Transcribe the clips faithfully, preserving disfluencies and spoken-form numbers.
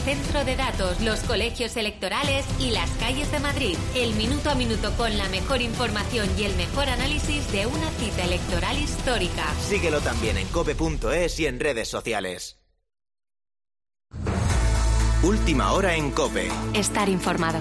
centro de datos, los colegios electorales y las calles de Madrid. El minuto a minuto con la mejor información y el mejor análisis de una cita electoral histórica. Síguelo también en cope punto es y en redes sociales. Última hora en COPE. Estar informado.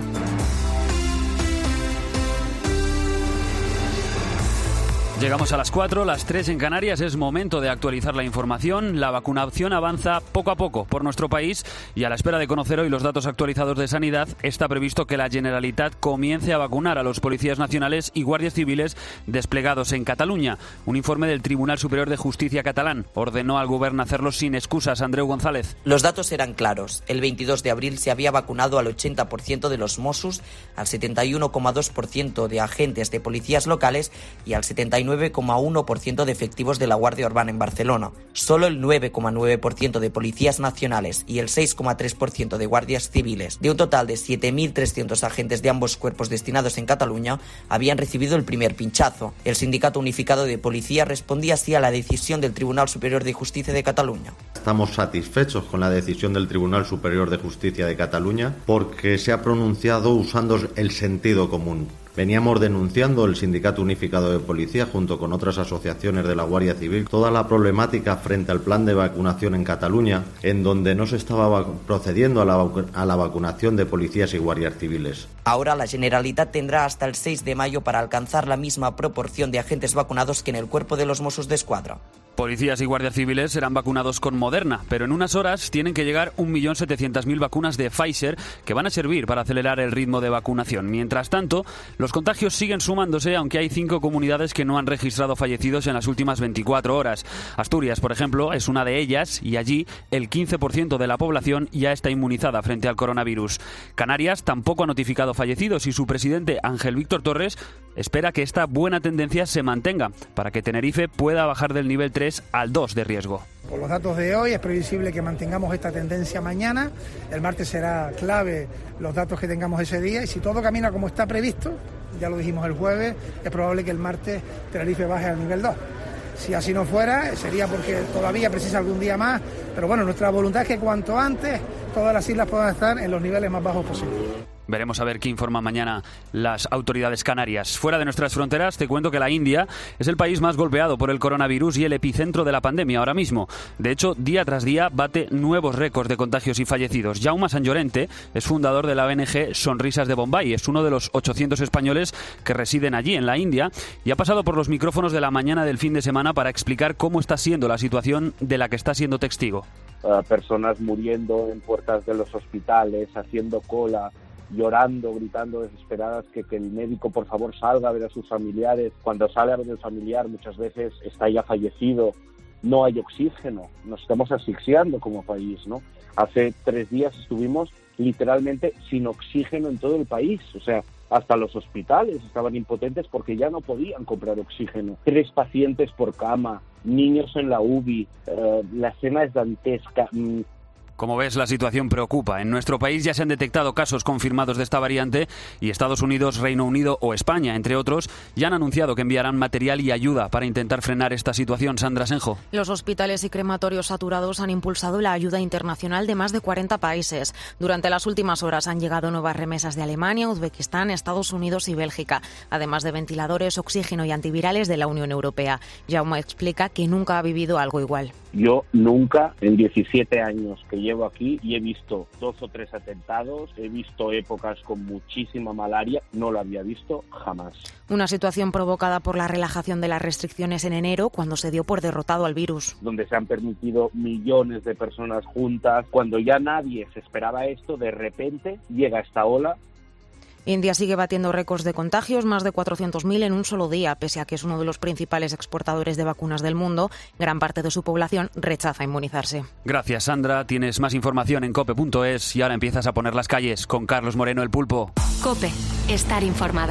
Llegamos a las cuatro, las tres en Canarias. Es momento de actualizar la información. La vacunación avanza poco a poco por nuestro país y a la espera de conocer hoy los datos actualizados de Sanidad, está previsto que la Generalitat comience a vacunar a los policías nacionales y guardias civiles desplegados en Cataluña. Un informe del Tribunal Superior de Justicia catalán ordenó al Gobierno hacerlo sin excusas. Andreu González. Los datos eran claros. El veintidós de abril se había vacunado al ochenta por ciento de los Mossos, al setenta y uno coma dos por ciento de agentes de policías locales y al setenta y nueve coma uno por ciento de efectivos de la Guardia Urbana en Barcelona. Solo el nueve coma nueve por ciento de policías nacionales y el seis coma tres por ciento de guardias civiles, de un total de siete mil trescientos agentes de ambos cuerpos destinados en Cataluña, habían recibido el primer pinchazo. El Sindicato Unificado de Policía respondía así a la decisión del Tribunal Superior de Justicia de Cataluña. Estamos satisfechos con la decisión del Tribunal Superior de Justicia de Cataluña porque se ha pronunciado usando el sentido común. Veníamos denunciando el Sindicato Unificado de Policía junto con otras asociaciones de la Guardia Civil toda la problemática frente al plan de vacunación en Cataluña, en donde no se estaba procediendo a la, vacu- a la vacunación de policías y guardias civiles. Ahora la Generalitat tendrá hasta el seis de mayo para alcanzar la misma proporción de agentes vacunados que en el cuerpo de los Mossos d'Esquadra. Policías y guardias civiles serán vacunados con Moderna, pero en unas horas tienen que llegar un millón setecientas mil vacunas de Pfizer que van a servir para acelerar el ritmo de vacunación. Mientras tanto, los contagios siguen sumándose, aunque hay cinco comunidades que no han registrado fallecidos en las últimas veinticuatro horas. Asturias, por ejemplo, es una de ellas y allí el quince por ciento de la población ya está inmunizada frente al coronavirus. Canarias tampoco ha notificado fallecidos y su presidente Ángel Víctor Torres espera que esta buena tendencia se mantenga para que Tenerife pueda bajar del nivel tres al dos de riesgo. Con los datos de hoy es previsible que mantengamos esta tendencia mañana. El martes será clave los datos que tengamos ese día y si todo camina como está previsto, ya lo dijimos el jueves, es probable que el martes Tenerife baje al nivel dos. Si así no fuera, sería porque todavía precisa algún día más, pero bueno, nuestra voluntad es que cuanto antes todas las islas puedan estar en los niveles más bajos posibles. Veremos a ver qué informan mañana las autoridades canarias. Fuera de nuestras fronteras, te cuento que la India es el país más golpeado por el coronavirus y el epicentro de la pandemia ahora mismo. De hecho, día tras día bate nuevos récords de contagios y fallecidos. Jaume Sant Llorente es fundador de la O N G Sonrisas de Bombay. Es uno de los ochocientos españoles que residen allí, en la India, y ha pasado por los micrófonos de la mañana del fin de semana para explicar cómo está siendo la situación de la que está siendo testigo. Uh, personas muriendo en puertas de los hospitales, haciendo cola, llorando, gritando desesperadas que, que el médico por favor salga a ver a sus familiares. Cuando sale a ver al familiar muchas veces está ya fallecido, no hay oxígeno, nos estamos asfixiando como país, ¿no? Hace tres días estuvimos literalmente sin oxígeno en todo el país, o sea, hasta los hospitales estaban impotentes porque ya no podían comprar oxígeno. Tres pacientes por cama, niños en la U B I, eh, la escena es dantesca. Mm. Como ves, la situación preocupa. En nuestro país ya se han detectado casos confirmados de esta variante y Estados Unidos, Reino Unido o España, entre otros, ya han anunciado que enviarán material y ayuda para intentar frenar esta situación. Sandra Senjo. Los hospitales y crematorios saturados han impulsado la ayuda internacional de más de cuarenta países. Durante las últimas horas han llegado nuevas remesas de Alemania, Uzbekistán, Estados Unidos y Bélgica, además de ventiladores, oxígeno y antivirales de la Unión Europea. Jaume explica que nunca ha vivido algo igual. Yo nunca, en diecisiete años que llevo aquí, y he visto dos o tres atentados, he visto épocas con muchísima malaria, no lo había visto jamás. Una situación provocada por la relajación de las restricciones en enero, cuando se dio por derrotado al virus. Donde se han permitido millones de personas juntas, cuando ya nadie se esperaba esto, de repente llega esta ola. India sigue batiendo récords de contagios, más de cuatrocientos mil en un solo día, pese a que es uno de los principales exportadores de vacunas del mundo. Gran parte de su población rechaza inmunizarse. Gracias, Sandra. Tienes más información en cope punto es y ahora empiezas a poner las calles con Carlos Moreno, el Pulpo. COPE. Estar informado.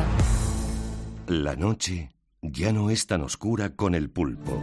La noche ya no es tan oscura con el Pulpo.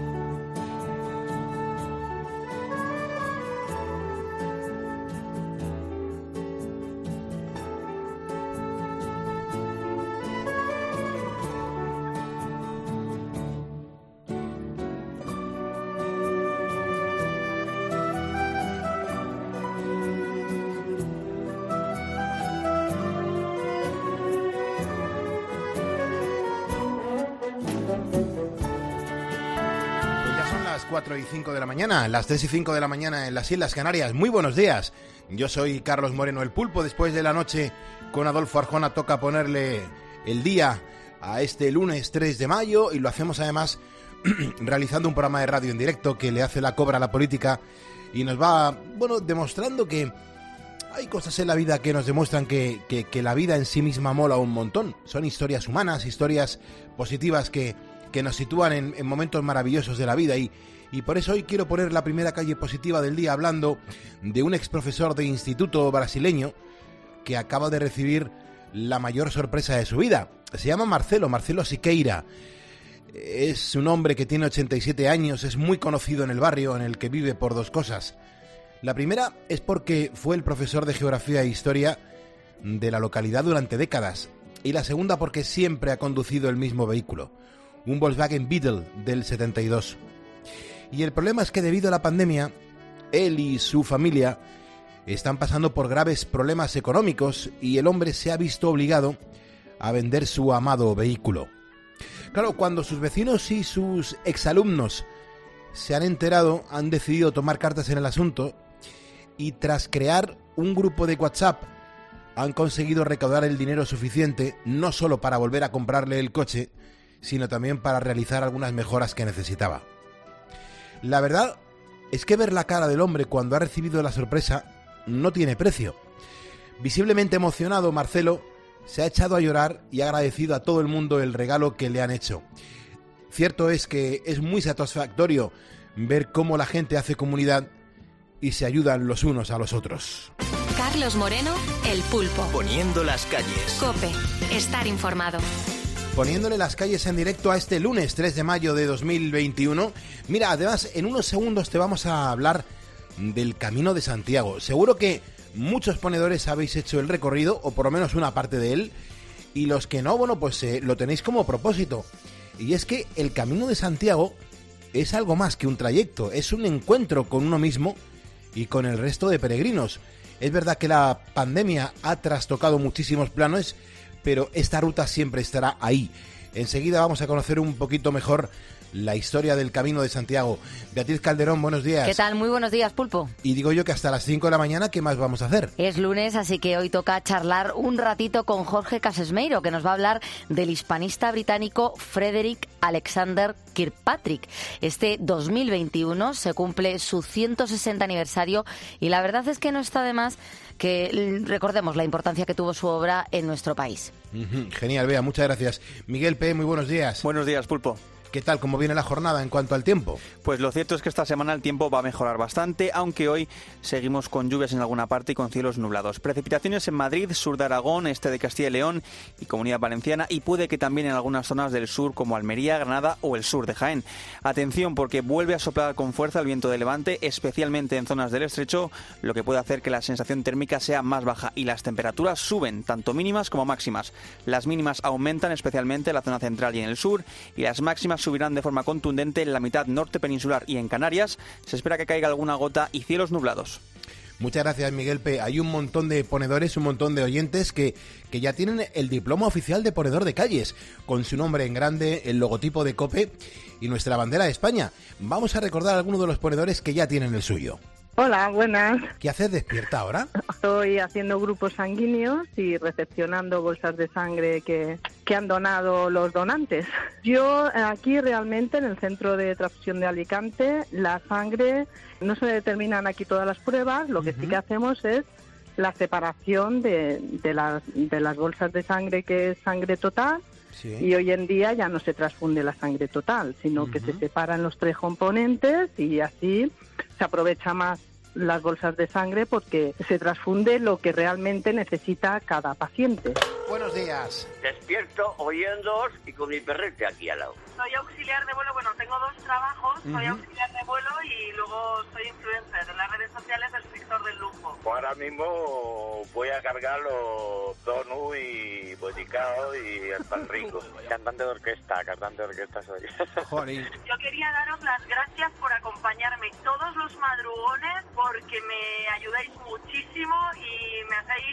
cuatro y cinco de la mañana, las tres y cinco de la mañana en las Islas Canarias. Muy buenos días. Yo soy Carlos Moreno, el Pulpo. Después de la noche con Adolfo Arjona toca ponerle el día a este lunes tres de mayo y lo hacemos además realizando un programa de radio en directo que le hace la cobra a la política y nos va, bueno, demostrando que hay cosas en la vida que nos demuestran que, que, que la vida en sí misma mola un montón. Son historias humanas, historias positivas que, que nos sitúan en, en momentos maravillosos de la vida y, y por eso hoy quiero poner la primera calle positiva del día hablando de un exprofesor de instituto brasileño que acaba de recibir la mayor sorpresa de su vida. Se llama Marcelo, Marcelo Siqueira. Es un hombre que tiene ochenta y siete años, es muy conocido en el barrio en el que vive por dos cosas. La primera es porque fue el profesor de Geografía e Historia de la localidad durante décadas. Y la segunda porque siempre ha conducido el mismo vehículo, un Volkswagen Beetle del setenta y dos. Y el problema es que debido a la pandemia, él y su familia están pasando por graves problemas económicos y el hombre se ha visto obligado a vender su amado vehículo. Claro, cuando sus vecinos y sus exalumnos se han enterado, han decidido tomar cartas en el asunto y tras crear un grupo de WhatsApp han conseguido recaudar el dinero suficiente no solo para volver a comprarle el coche, sino también para realizar algunas mejoras que necesitaba. La verdad es que ver la cara del hombre cuando ha recibido la sorpresa no tiene precio. Visiblemente emocionado, Marcelo se ha echado a llorar y ha agradecido a todo el mundo el regalo que le han hecho. Cierto es que es muy satisfactorio ver cómo la gente hace comunidad y se ayudan los unos a los otros. Carlos Moreno, El Pulpo. Poniendo las calles. COPE. Estar informado. Poniéndole las calles en directo a este lunes tres de mayo de dos mil veintiuno. Mira, además, en unos segundos te vamos a hablar del Camino de Santiago. Seguro que muchos ponedores habéis hecho el recorrido, o por lo menos una parte de él, y los que no, bueno, pues eh, lo tenéis como propósito. Y es que el Camino de Santiago es algo más que un trayecto, es un encuentro con uno mismo y con el resto de peregrinos. Es verdad que la pandemia ha trastocado muchísimos planes, pero esta ruta siempre estará ahí. Enseguida vamos a conocer un poquito mejor la historia del Camino de Santiago. Beatriz Calderón, buenos días. ¿Qué tal? Muy buenos días, Pulpo. Y digo yo que hasta las cinco de la mañana, ¿qué más vamos a hacer? Es lunes, así que hoy toca charlar un ratito con Jorge Casesmeiro, que nos va a hablar del hispanista británico Frederick Alexander Kirkpatrick. Este dos mil veintiuno se cumple su ciento sesenta aniversario y la verdad es que no está de más que recordemos la importancia que tuvo su obra en nuestro país. Uh-huh. Genial, Bea, muchas gracias. Miguel P., muy buenos días. Buenos días, Pulpo. ¿Qué tal? ¿Cómo viene la jornada en cuanto al tiempo? Pues lo cierto es que esta semana el tiempo va a mejorar bastante, aunque hoy seguimos con lluvias en alguna parte y con cielos nublados. Precipitaciones en Madrid, sur de Aragón, este de Castilla y León y Comunidad Valenciana, y puede que también en algunas zonas del sur como Almería, Granada o el sur de Jaén. Atención, porque vuelve a soplar con fuerza el viento de levante, especialmente en zonas del estrecho, lo que puede hacer que la sensación térmica sea más baja y las temperaturas suben, tanto mínimas como máximas. Las mínimas aumentan especialmente en la zona central y en el sur, y las máximas subirán de forma contundente en la mitad norte peninsular y en Canarias. Se espera que caiga alguna gota y cielos nublados. Muchas gracias, Miguel P. Hay un montón de ponedores, un montón de oyentes que, que ya tienen el diploma oficial de ponedor de calles, con su nombre en grande, el logotipo de COPE y nuestra bandera de España. Vamos a recordar a algunos de los ponedores que ya tienen el suyo. Hola, buenas. ¿Qué haces despierta ahora? Estoy haciendo grupos sanguíneos y recepcionando bolsas de sangre que, que han donado los donantes. Yo aquí realmente en el centro de transfusión de Alicante, la sangre, no se determinan aquí todas las pruebas, lo que uh-huh. sí que hacemos es la separación de, de, las, de las bolsas de sangre que es sangre total. Sí. Y hoy en día ya no se transfunde la sangre total, sino uh-huh. que se separan los tres componentes y así se aprovecha más las bolsas de sangre porque se transfunde lo que realmente necesita cada paciente. Buenos días. Despierto oyéndoos y con mi perrete aquí al lado. Soy auxiliar de vuelo, bueno, tengo dos trabajos, uh-huh. soy auxiliar de vuelo y luego soy influencer de las redes sociales del sector del lujo. Ahora mismo voy a cargar los donuts y boticao y el pan rico. Cantante de orquesta, cantante de orquesta soy. Joder. Yo quería daros las gracias por acompañarme todos los madrugones porque me ayudáis muchísimo y me hacéis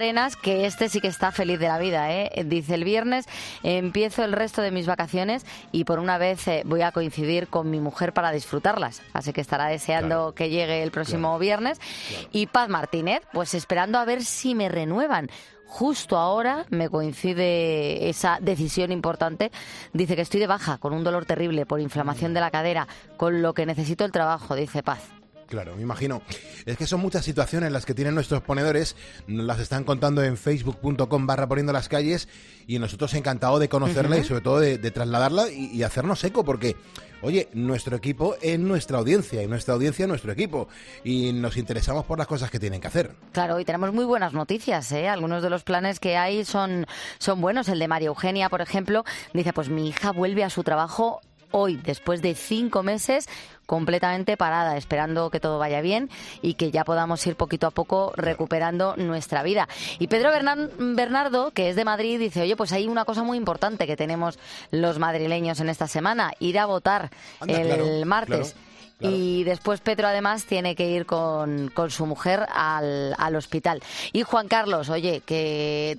Arenas, que este sí que está feliz de la vida, ¿eh? Dice, el viernes empiezo el resto de mis vacaciones y por una vez eh, voy a coincidir con mi mujer para disfrutarlas. Así que estará deseando claro. que llegue el próximo claro. viernes. Claro. Y Paz Martínez, pues esperando a ver si me renuevan. Justo ahora me coincide esa decisión importante. Dice que estoy de baja, con un dolor terrible por inflamación de la cadera, con lo que necesito el trabajo, dice Paz. Claro, me imagino. Es que son muchas situaciones las que tienen nuestros ponedores, nos las están contando en facebook punto com barra poniendo las calles y nosotros encantados de conocerla uh-huh. y sobre todo de, de trasladarla y, y hacernos eco porque, oye, nuestro equipo es nuestra audiencia y nuestra audiencia es nuestro equipo y nos interesamos por las cosas que tienen que hacer. Claro, y tenemos muy buenas noticias, ¿eh? Algunos de los planes que hay son, son buenos. El de María Eugenia, por ejemplo, dice, pues mi hija vuelve a su trabajo hoy, después de cinco meses completamente parada, esperando que todo vaya bien y que ya podamos ir poquito a poco recuperando nuestra vida. Y Pedro Bernardo, que es de Madrid, dice, oye, pues hay una cosa muy importante que tenemos los madrileños en esta semana, ir a votar Anda, el claro, martes. Claro. Claro. Y después Pedro además tiene que ir con, con su mujer al, al hospital. Y Juan Carlos, oye, que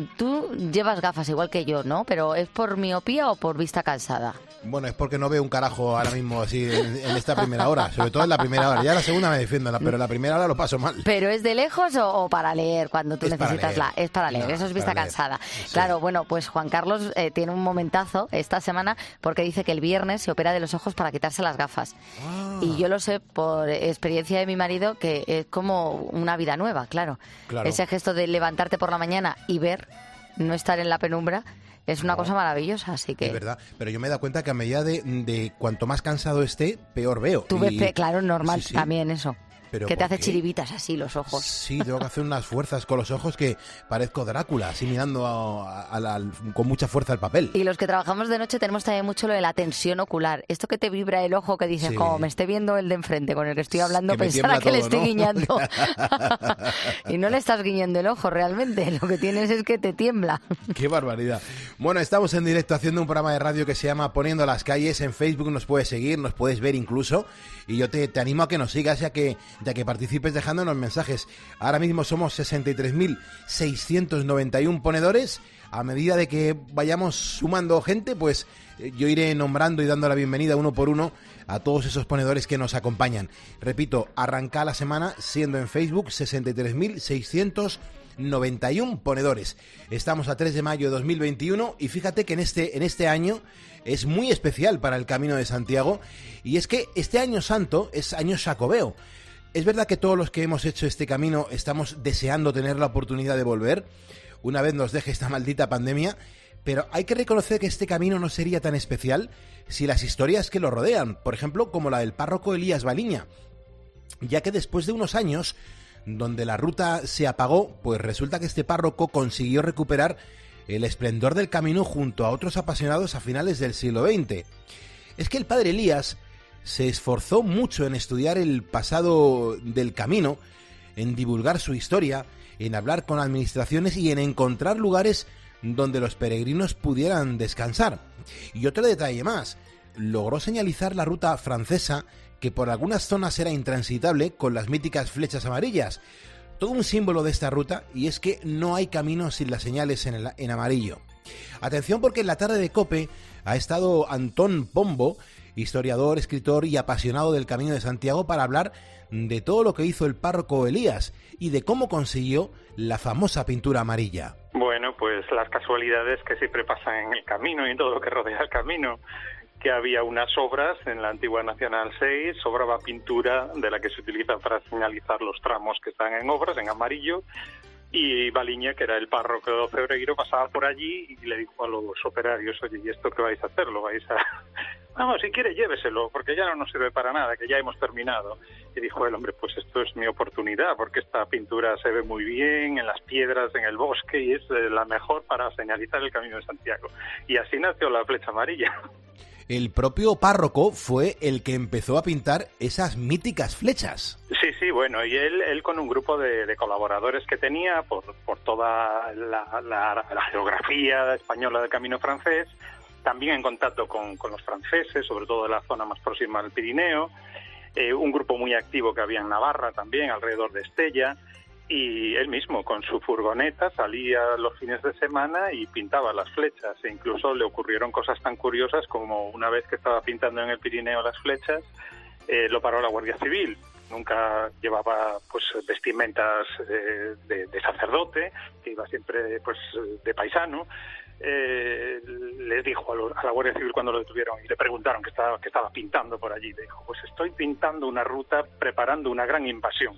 tú llevas gafas igual que yo, ¿no? Pero ¿es por miopía o por vista cansada? Bueno, es porque no veo un carajo ahora mismo así en, en esta primera hora, sobre todo en la primera hora. Ya la segunda me defiendo, pero la primera hora lo paso mal. ¿Pero es de lejos o, o para leer cuando tú es necesitas la...? Es para leer, no, eso es vista cansada. Sí. Claro, bueno, pues Juan Carlos eh, tiene un momentazo esta semana porque dice que el viernes se opera de los ojos para quitarse las gafas. Ah. Y yo lo sé por experiencia de mi marido que es como una vida nueva, claro. claro. Ese gesto de levantarte por la mañana y ver, no estar en la penumbra... Es una no. cosa maravillosa, así que... Es verdad, pero yo me he dado cuenta que a medida de, de cuanto más cansado esté, peor veo. Tú ves, y... claro, normal, sí, sí. también eso. ¿Pero que te hace qué? chiribitas así los ojos. Sí, tengo que hacer unas fuerzas con los ojos que parezco Drácula, así mirando a, a la, con mucha fuerza el papel. Y los que trabajamos de noche tenemos también mucho lo de la tensión ocular. Esto que te vibra el ojo, que dices, sí. como me esté viendo el de enfrente con el que estoy hablando, que pensará que todo, le estoy ¿no? guiñando. Y no le estás guiñando el ojo realmente, lo que tienes es que te tiembla. ¡Qué barbaridad! Bueno, estamos en directo haciendo un programa de radio que se llama Poniendo las calles. En Facebook nos puedes seguir, nos puedes ver incluso. Y yo te, te animo a que nos sigas, ya que, ya que participes dejándonos mensajes. Ahora mismo somos sesenta y tres mil seiscientos noventa y uno ponedores. A medida de que vayamos sumando gente, pues yo iré nombrando y dando la bienvenida uno por uno a todos esos ponedores que nos acompañan. Repito, arranca la semana siendo en Facebook sesenta y tres mil seiscientos noventa y uno ponedores. Estamos a tres de mayo de dos mil veintiuno y fíjate que en este, en este año es muy especial para el Camino de Santiago y es que este año santo es año Xacobeo. Es verdad que todos los que hemos hecho este camino estamos deseando tener la oportunidad de volver una vez nos deje esta maldita pandemia, pero hay que reconocer que este camino no sería tan especial si las historias que lo rodean, por ejemplo, como la del párroco Elías Baliña, ya que después de unos años donde la ruta se apagó, pues resulta que este párroco consiguió recuperar el esplendor del camino junto a otros apasionados a finales del siglo veinte. Es que el padre Elías se esforzó mucho en estudiar el pasado del camino, en divulgar su historia, en hablar con administraciones y en encontrar lugares donde los peregrinos pudieran descansar. Y otro detalle más, logró señalizar la ruta francesa que por algunas zonas era intransitable con las míticas flechas amarillas. Todo un símbolo de esta ruta, y es que no hay camino sin las señales en, el, en amarillo. Atención, porque en la tarde de COPE ha estado Antón Pombo, historiador, escritor y apasionado del Camino de Santiago, para hablar de todo lo que hizo el párroco Elías y de cómo consiguió la famosa pintura amarilla. Bueno, pues las casualidades que siempre pasan en el camino y en todo lo que rodea el camino. Que había unas obras en la antigua Nacional seis, sobraba pintura de la que se utiliza para señalizar los tramos que están en obras, en amarillo, y Baliña, que era el párroco de Cebreiro, pasaba por allí y le dijo a los operarios, oye, ¿y esto qué vais a hacer? ¿Lo vais a...? Vamos, si quiere lléveselo, porque ya no nos sirve para nada, que ya hemos terminado. Y dijo el hombre, pues esto es mi oportunidad, porque esta pintura se ve muy bien en las piedras, en el bosque, y es la mejor para señalizar el Camino de Santiago. Y así nació la flecha amarilla. El propio párroco fue el que empezó a pintar esas míticas flechas. Sí, sí, bueno, y él, él con un grupo de, de colaboradores que tenía por, por toda la, la, la geografía española del Camino francés, también en contacto con, con los franceses, sobre todo de la zona más próxima al Pirineo, eh, un grupo muy activo que había en Navarra también, alrededor de Estella, y él mismo con su furgoneta salía los fines de semana y pintaba las flechas, e incluso le ocurrieron cosas tan curiosas como una vez que estaba pintando en el Pirineo las flechas, eh, lo paró la Guardia Civil. Nunca llevaba pues vestimentas eh, de, de sacerdote, que iba siempre pues de paisano. Eh, les dijo a, lo, a la Guardia Civil cuando lo detuvieron y le preguntaron qué estaba, qué estaba pintando por allí. Le dijo, pues estoy pintando una ruta preparando una gran invasión.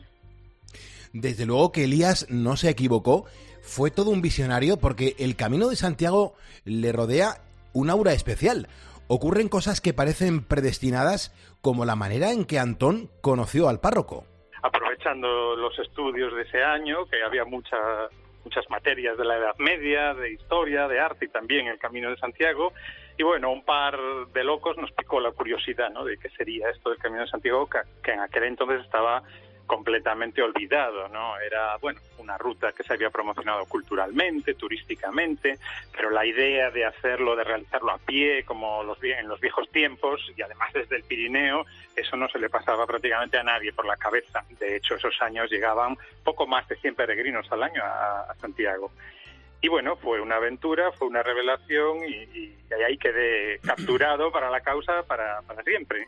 Desde luego que Elías no se equivocó, fue todo un visionario porque el Camino de Santiago le rodea un aura especial. Ocurren cosas que parecen predestinadas, como la manera en que Antón conoció al párroco. Aprovechando los estudios de ese año, que había mucha, muchas materias de la Edad Media, de historia, de arte y también el Camino de Santiago, y bueno, un par de locos nos picó la curiosidad, ¿no?, de qué sería esto del Camino de Santiago, que, que en aquel entonces estaba completamente olvidado, ¿no? Era, bueno, una ruta que se había promocionado culturalmente, turísticamente, pero la idea de hacerlo, de realizarlo a pie, como los, en los viejos tiempos, y además desde el Pirineo, eso no se le pasaba prácticamente a nadie por la cabeza. De hecho, esos años llegaban poco más de cien peregrinos al año a, a Santiago. Y bueno, fue una aventura, fue una revelación, y, y ahí quedé capturado para la causa para, para siempre.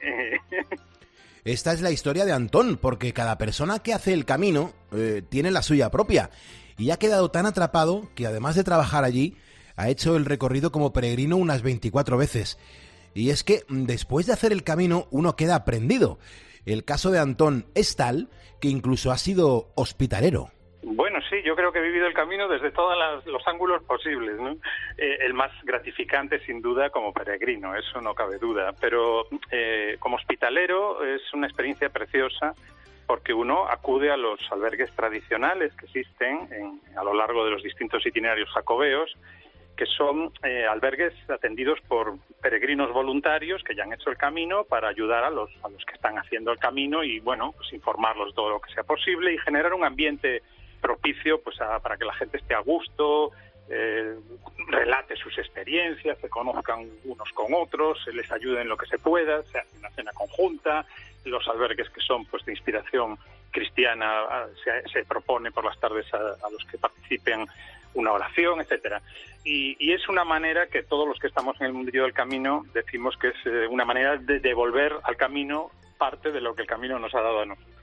Esta es la historia de Antón, porque cada persona que hace el camino eh, tiene la suya propia, y ha quedado tan atrapado que además de trabajar allí, ha hecho el recorrido como peregrino unas veinticuatro veces. Y es que después de hacer el camino uno queda prendido. El caso de Antón es tal que incluso ha sido hospitalero. Bueno, sí, yo creo que he vivido el camino desde todos las, los ángulos posibles, ¿no? Eh, el más gratificante, sin duda, como peregrino, eso no cabe duda. Pero eh, como hospitalero es una experiencia preciosa porque uno acude a los albergues tradicionales que existen en, a lo largo de los distintos itinerarios jacobeos, que son eh, albergues atendidos por peregrinos voluntarios que ya han hecho el camino para ayudar a los, a los que están haciendo el camino y, bueno, pues informarlos todo lo que sea posible y generar un ambiente propicio pues a, para que la gente esté a gusto, eh, relate sus experiencias, se conozcan unos con otros, se les ayude en lo que se pueda, se hace una cena conjunta, los albergues que son pues de inspiración cristiana a, se, se propone por las tardes a, a los que participen una oración, etcétera. Y, y es una manera que todos los que estamos en el mundillo del camino decimos que es eh, una manera de devolver al camino parte de lo que el camino nos ha dado a nosotros.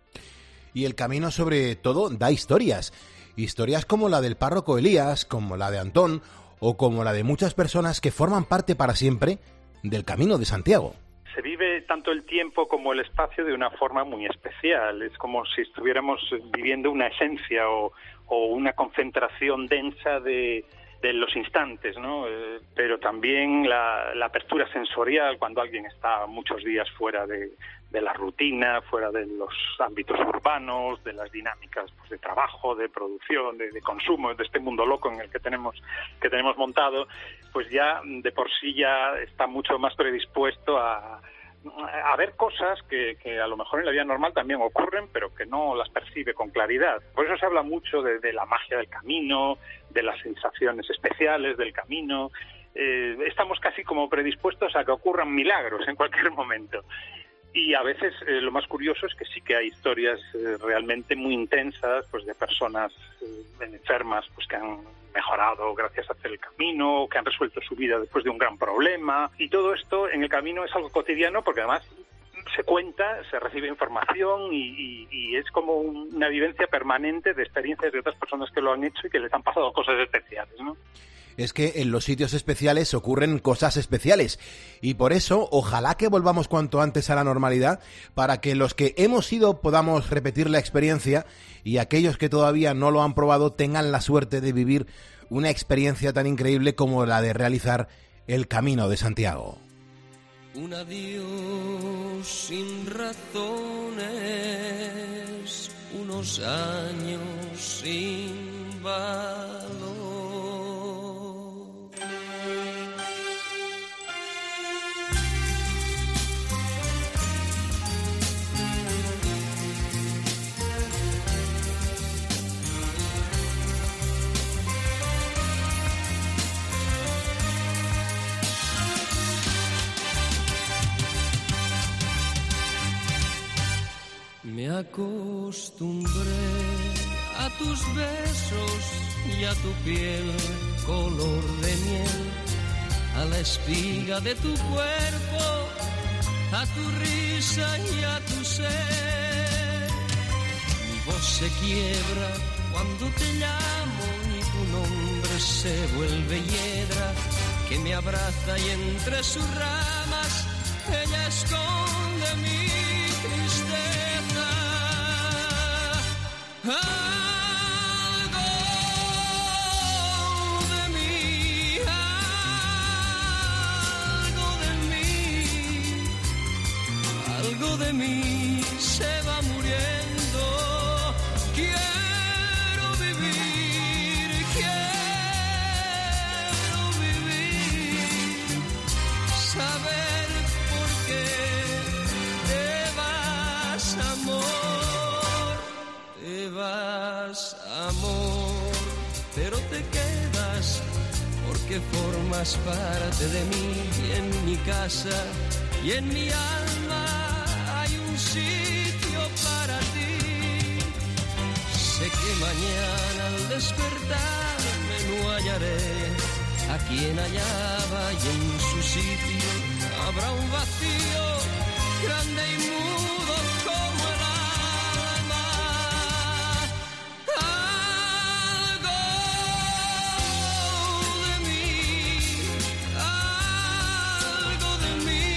Y el camino, sobre todo, da historias. Historias como la del párroco Elías, como la de Antón, o como la de muchas personas que forman parte para siempre del Camino de Santiago. Se vive tanto el tiempo como el espacio de una forma muy especial. Es como si estuviéramos viviendo una esencia o, o una concentración densa de, de los instantes, ¿no? Eh, pero también la, la apertura sensorial cuando alguien está muchos días fuera de, de la rutina, fuera de los ámbitos urbanos, de las dinámicas pues, de trabajo, de producción, de, de consumo, de este mundo loco en el que tenemos que tenemos montado, pues ya de por sí ya está mucho más predispuesto a, a ver cosas que, que a lo mejor en la vida normal también ocurren, pero que no las percibe con claridad. Por eso se habla mucho de, de la magia del camino, de las sensaciones especiales del camino. Eh, estamos casi como predispuestos a que ocurran milagros en cualquier momento. Y a veces eh, lo más curioso es que sí que hay historias eh, realmente muy intensas, pues de personas eh, enfermas, pues que han mejorado gracias a hacer el camino, que han resuelto su vida después de un gran problema. Y todo esto en el camino es algo cotidiano porque además se cuenta, se recibe información y, y, y es como una vivencia permanente de experiencias de otras personas que lo han hecho y que les han pasado cosas especiales, ¿no? Es que en los sitios especiales ocurren cosas especiales y por eso ojalá que volvamos cuanto antes a la normalidad para que los que hemos ido podamos repetir la experiencia y aquellos que todavía no lo han probado tengan la suerte de vivir una experiencia tan increíble como la de realizar el Camino de Santiago. Un adiós sin razones, unos años sin valor. Me acostumbré a tus besos y a tu piel color de miel, a la espiga de tu cuerpo, a tu risa y a tu ser. Mi voz se quiebra cuando te llamo y tu nombre se vuelve hiedra que me abraza y entre sus ramas ella esconde mi tristeza. Algo de mí, algo de mí, algo de mí se va muriendo. Quiero vivir, quiero vivir, saber por qué te vas, amor, te vas, amor, pero te quedas porque formas parte de mí y en mi casa y en mi alma hay un sitio para ti. Sé que mañana al despertarme no hallaré a quien hallaba y en su sitio habrá un vacío grande y mudo como el alma. Algo de mí, algo de mí,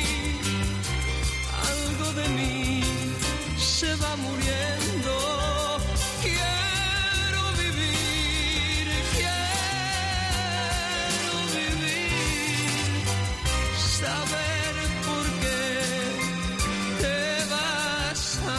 algo de mí se va muriendo. Quiero vivir, quiero vivir, saber por qué te vas,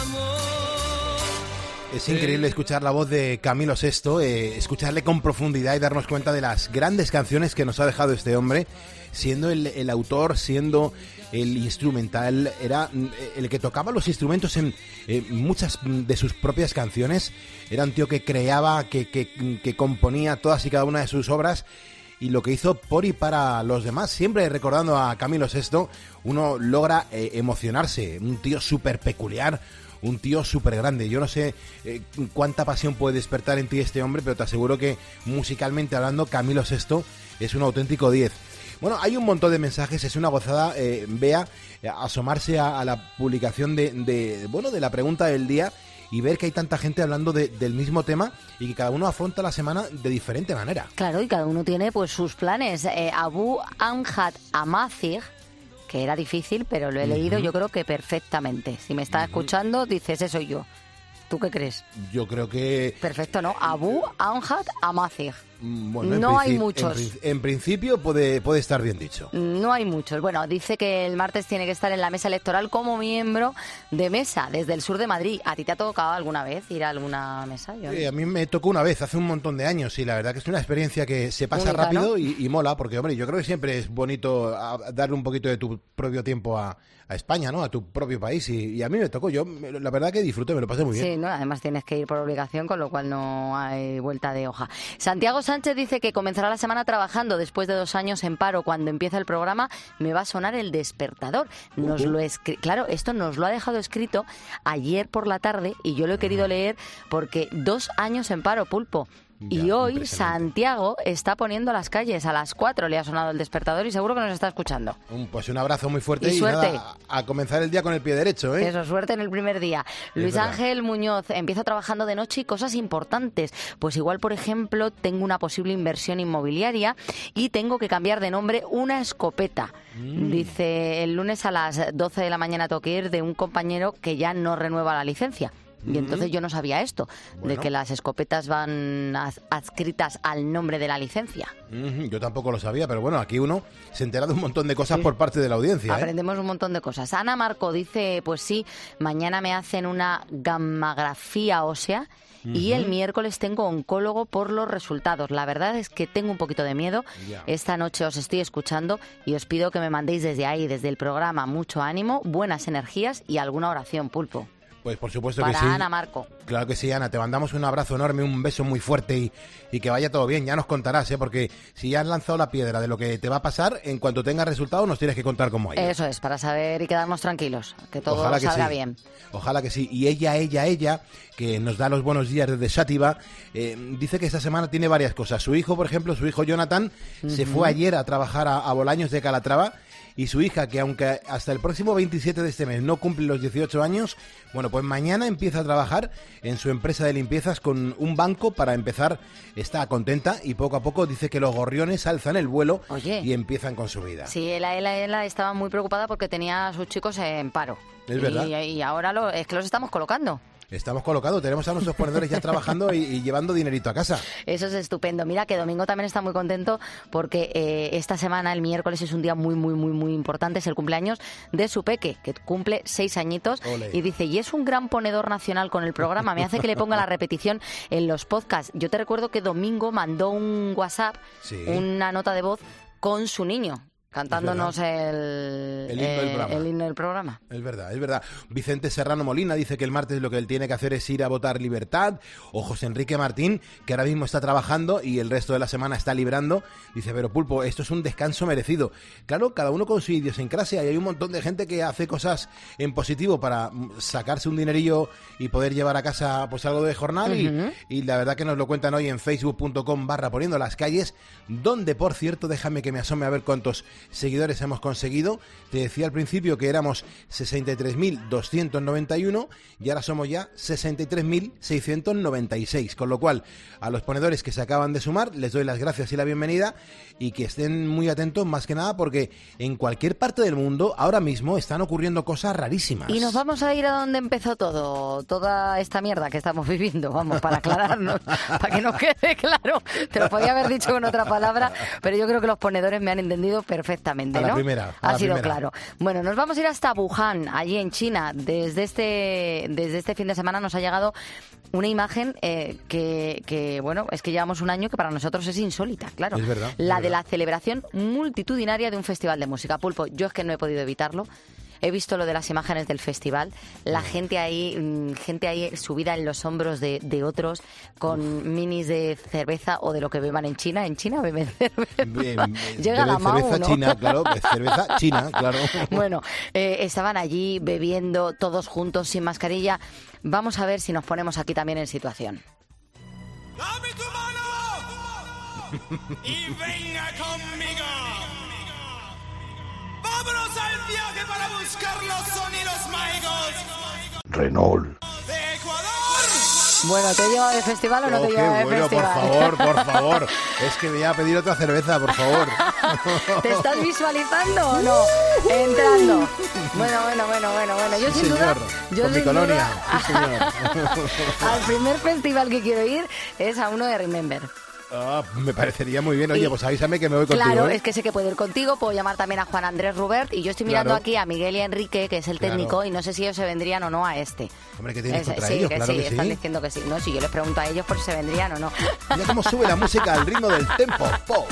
amor. Es increíble escuchar la voz de Camilo Sesto, eh, escucharle con profundidad y darnos cuenta de las grandes canciones que nos ha dejado este hombre, siendo el, el autor, siendo el instrumental, era el que tocaba los instrumentos en eh, muchas de sus propias canciones. Era un tío que creaba, que, que, que componía todas y cada una de sus obras, y lo que hizo por y para los demás. Siempre recordando a Camilo Sesto, uno logra eh, emocionarse. Un tío súper peculiar, un tío súper grande. Yo no sé eh, cuánta pasión puede despertar en ti este hombre, pero te aseguro que musicalmente hablando, Camilo Sesto es un auténtico diez. Bueno, hay un montón de mensajes, es una gozada, eh, Bea, eh, asomarse a, a la publicación de, de, bueno, de la pregunta del día y ver que hay tanta gente hablando de, del mismo tema y que cada uno afronta la semana de diferente manera. Claro, y cada uno tiene pues sus planes. Eh, Abu Amjad Amazigh, que era difícil, pero lo he leído, uh-huh. Yo creo que perfectamente. Si me estás uh-huh. escuchando, dices, eso soy yo. ¿Tú qué crees? Yo creo que... Perfecto, ¿no? Abu Amjad Amazigh. Bueno, no hay princip- muchos. En, en principio puede, puede estar bien dicho. No hay muchos. Bueno, dice que el martes tiene que estar en la mesa electoral como miembro de mesa desde el sur de Madrid. ¿A ti te ha tocado alguna vez ir a alguna mesa? Yo eh, a mí me tocó una vez, hace un montón de años, y la verdad que es una experiencia que se pasa única, rápido, ¿no? y, y mola, porque hombre, yo creo que siempre es bonito darle un poquito de tu propio tiempo a, a España, ¿no? A tu propio país, y, y a mí me tocó. Yo la verdad que disfruté, me lo pasé muy bien. Sí, ¿no? Además tienes que ir por obligación, con lo cual no hay vuelta de hoja. Santiago Sánchez dice que comenzará la semana trabajando después de dos años en paro. Cuando empieza el programa me va a sonar el despertador. Nos uh-huh. lo escri- Claro, esto nos lo ha dejado escrito ayer por la tarde y yo lo he querido leer porque dos años en paro, Pulpo. Ya, y hoy Santiago está poniendo las calles. A las cuatro le ha sonado el despertador y seguro que nos está escuchando. Un, pues un abrazo muy fuerte y, y suerte. Nada, a, a comenzar el día con el pie derecho, ¿eh? Eso, suerte en el primer día. Es Luis verdad. Ángel Muñoz, empiezo trabajando de noche y cosas importantes. Pues igual, por ejemplo, tengo una posible inversión inmobiliaria y tengo que cambiar de nombre una escopeta. Mm. Dice, el lunes a las doce de la mañana tengo que ir de un compañero que ya no renueva la licencia. Y entonces yo no sabía esto, bueno. de que las escopetas van adscritas al nombre de la licencia. Mm, yo tampoco lo sabía, pero bueno, aquí uno se entera de un montón de cosas sí. por parte de la audiencia. Aprendemos ¿eh? un montón de cosas. Ana Marco dice, pues sí, mañana me hacen una gammagrafía ósea y el miércoles tengo oncólogo por los resultados. La verdad es que tengo un poquito de miedo. Yeah. Esta noche os estoy escuchando y os pido que me mandéis desde ahí, desde el programa, mucho ánimo, buenas energías y alguna oración, Pulpo. Pues por supuesto para que sí. Ana Marco. Claro que sí, Ana, te mandamos un abrazo enorme, un beso muy fuerte y, y que vaya todo bien. Ya nos contarás, ¿eh? Porque si ya has lanzado la piedra de lo que te va a pasar, en cuanto tengas resultados nos tienes que contar cómo hay. Eso es, para saber y quedarnos tranquilos, que todo Ojalá que salga sí. bien. Ojalá que sí. Y ella, ella, ella, que nos da los buenos días desde Xàtiva, eh, dice que esta semana tiene varias cosas. Su hijo, por ejemplo, su hijo Jonathan, uh-huh. se fue ayer a trabajar a, a Bolaños de Calatrava. Y su hija, que aunque hasta el próximo veintisiete de este mes no cumple los dieciocho años, bueno, pues mañana empieza a trabajar en su empresa de limpiezas con un banco para empezar. Está contenta y poco a poco dice que los gorriones alzan el vuelo. Oye. Y empiezan con su vida. Sí, ella, ella, ella estaba muy preocupada porque tenía a sus chicos en paro. Es verdad. Y, y ahora lo, es que los estamos colocando. Estamos colocados, tenemos a nuestros ponedores ya trabajando y, y llevando dinerito a casa. Eso es estupendo. Mira que Domingo también está muy contento porque eh, esta semana, el miércoles, es un día muy, muy, muy, muy importante. Es el cumpleaños de su peque, que cumple seis añitos. Olé. Y dice, y es un gran ponedor nacional con el programa. Me hace que le ponga la repetición en los podcasts. Yo te recuerdo que Domingo mandó un WhatsApp, sí. una nota de voz con su niño. Cantándonos el, el, himno del programa. el himno del programa. Es verdad, es verdad. Vicente Serrano Molina dice que el martes lo que él tiene que hacer es ir a votar Libertad. O José Enrique Martín, que ahora mismo está trabajando y el resto de la semana está librando. Dice, pero Pulpo, esto es un descanso merecido. Claro, cada uno con su idiosincrasia y hay un montón de gente que hace cosas en positivo para sacarse un dinerillo y poder llevar a casa pues algo de jornal. Uh-huh. y, y la verdad que nos lo cuentan hoy en facebook punto com barra poniendo las calles, donde, por cierto, déjame que me asome a ver cuántos seguidores hemos conseguido. Te decía al principio que éramos sesenta y tres mil doscientos noventa y uno y ahora somos ya sesenta y tres mil seiscientos noventa y seis, con lo cual a los ponedores que se acaban de sumar les doy las gracias y la bienvenida y que estén muy atentos más que nada porque en cualquier parte del mundo ahora mismo están ocurriendo cosas rarísimas. Y nos vamos a ir a donde empezó todo, toda esta mierda que estamos viviendo, vamos, para aclararnos, para que nos quede claro. Te lo podía haber dicho con otra palabra, pero yo creo que los ponedores me han entendido perfectamente. Perfectamente, ¿no? A la primera. A ha la sido primera. claro. Bueno, nos vamos a ir hasta Wuhan, allí en China. Desde este, desde este fin de semana nos ha llegado una imagen eh, que, que, bueno, es que llevamos un año que para nosotros es insólita, claro. Es verdad. La es de verdad. la celebración multitudinaria de un festival de música. Pulpo, yo es que no he podido evitarlo. He visto lo de las imágenes del festival, la gente ahí, gente ahí subida en los hombros de, de otros con minis de cerveza o de lo que beban en China. En China beben cerveza. Bien, Llega la Mau, cerveza ¿no? china, claro, cerveza china, claro. Bueno, eh, estaban allí bebiendo todos juntos sin mascarilla. Vamos a ver si nos ponemos aquí también en situación. ¡Dame tu mano! ¡Y venga conmigo! ¡Vámonos al viaje para buscar los sonidos mágicos! Renault. ¡De Ecuador! Bueno, ¿te llevo de festival o no Oh, te qué llevo de bueno, festival? por favor, por favor. Es que me voy a pedir otra cerveza, por favor. ¿Te estás visualizando o no? Entrando. Bueno, bueno, bueno, bueno, bueno. Yo Sí, sin duda... señor. Yo Con mi sin colonia. duda- Sí, señor. Al primer festival que quiero ir es a uno de Remember. Ah, me parecería muy bien. Oye, Y- pues avísame que me voy contigo. Claro, ¿eh? es que sé que puedo ir contigo, puedo llamar también a Juan Andrés Rubert y yo estoy mirando Claro. aquí a Miguel y a Enrique, que es el Claro. técnico, y no sé si ellos se vendrían o no a este. Hombre, ¿qué tienes Ese- contra sí, ellos? que Claro sí, que sí. están diciendo que sí. No, si yo les pregunto a ellos por si se vendrían o no. Mira cómo sube la música al ritmo del tempo. Po, po, po.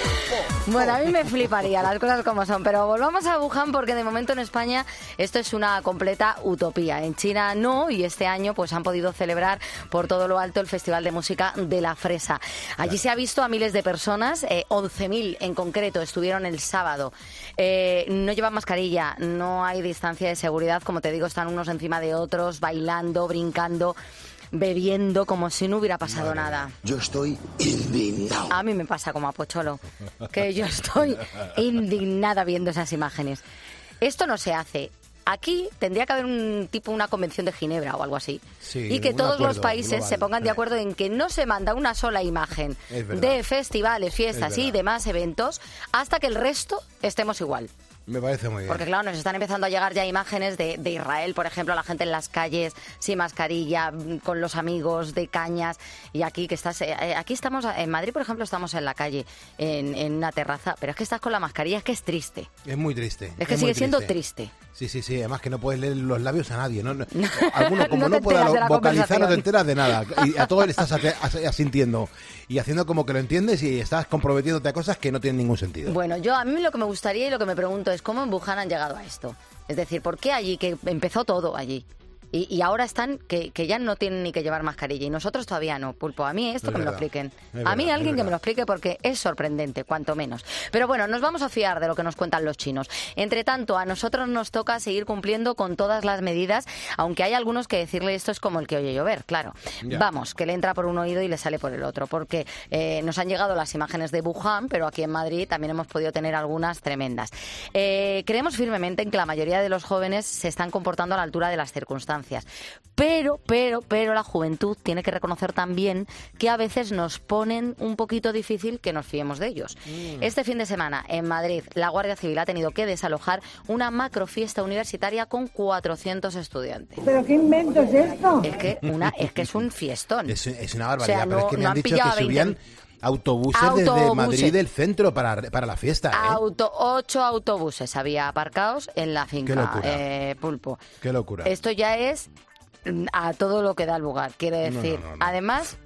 Bueno, a mí me fliparía las cosas como son, pero volvamos a Wuhan porque de momento en España esto es una completa utopía. En China no, y este año pues han podido celebrar por todo lo alto el Festival de Música de la Fresa. Allí se ha visto a miles de personas, eh, once mil en concreto estuvieron el sábado. Eh, no llevan mascarilla, no hay distancia de seguridad, como te digo, están unos encima de otros, bailando, brincando, bebiendo como si no hubiera pasado Madre nada. mía. Yo estoy indignado. A mí me pasa como a Pocholo, que yo estoy indignada viendo esas imágenes. Esto no se hace. Aquí tendría que haber un tipo, una convención de Ginebra o algo así. Sí, y que un todos acuerdo los países global. se pongan de Eh. acuerdo en que no se manda una sola imagen Es verdad. de festivales, fiestas Es y verdad. demás eventos hasta que el resto estemos igual. Me parece muy bien. Porque claro, nos están empezando a llegar ya imágenes de, de Israel, por ejemplo, la gente en las calles sin mascarilla, mm, con los amigos, de cañas. Y aquí que estás, eh, eh, aquí estamos, en Madrid, por ejemplo, estamos en la calle, en, en una terraza, pero es que estás con la mascarilla, es que es triste. Es muy triste. Es que muy sigue siendo triste. Sí, sí, sí. Además que no puedes leer los labios a nadie. ¿no? No- Alguno, como No no, te pueda enteras de la vocalizar, no te conversación. enteras de nada. Y a todo le estás ate- as- asintiendo. Y haciendo como que lo entiendes y estás comprometiéndote a cosas que no tienen ningún sentido. Bueno, yo a mí lo que me gustaría y lo que me pregunto es cómo en Wuhan han llegado a esto. Es decir, ¿por qué allí, que empezó todo allí? Y, y ahora están que, que ya no tienen ni que llevar mascarilla y nosotros todavía no, Pulpo. A mí esto Es que me lo verdad. expliquen. Es A mí verdad, alguien es que me lo verdad. explique porque es sorprendente, cuanto menos. Pero bueno, nos vamos a fiar de lo que nos cuentan los chinos. Entre tanto, a nosotros nos toca seguir cumpliendo con todas las medidas, aunque hay algunos que decirle esto es como el que oye llover, claro. Ya. Vamos, que le entra por un oído y le sale por el otro, porque eh, nos han llegado las imágenes de Wuhan, pero aquí en Madrid también hemos podido tener algunas tremendas. Eh, creemos firmemente en que la mayoría de los jóvenes se están comportando a la altura de las circunstancias, pero, pero, pero la juventud tiene que reconocer también que a veces nos ponen un poquito difícil que nos fiemos de ellos. Mm. Este fin de semana en Madrid, la Guardia Civil ha tenido que desalojar una macrofiesta universitaria con cuatrocientos estudiantes. ¿Pero qué invento es esto? Es que, una, es que es un fiestón. Es, es una barbaridad, O sea, pero no- es que me no han han dicho pillado que a subían veinte autobuses, desde Autobuses. Madrid del centro para, para la fiesta, ¿eh? Auto, ocho autobuses había aparcados en la finca, Qué locura. eh, Pulpo. Qué locura. Esto ya es mm, a todo lo que da lugar, quiere No, decir. no, no, no. Además,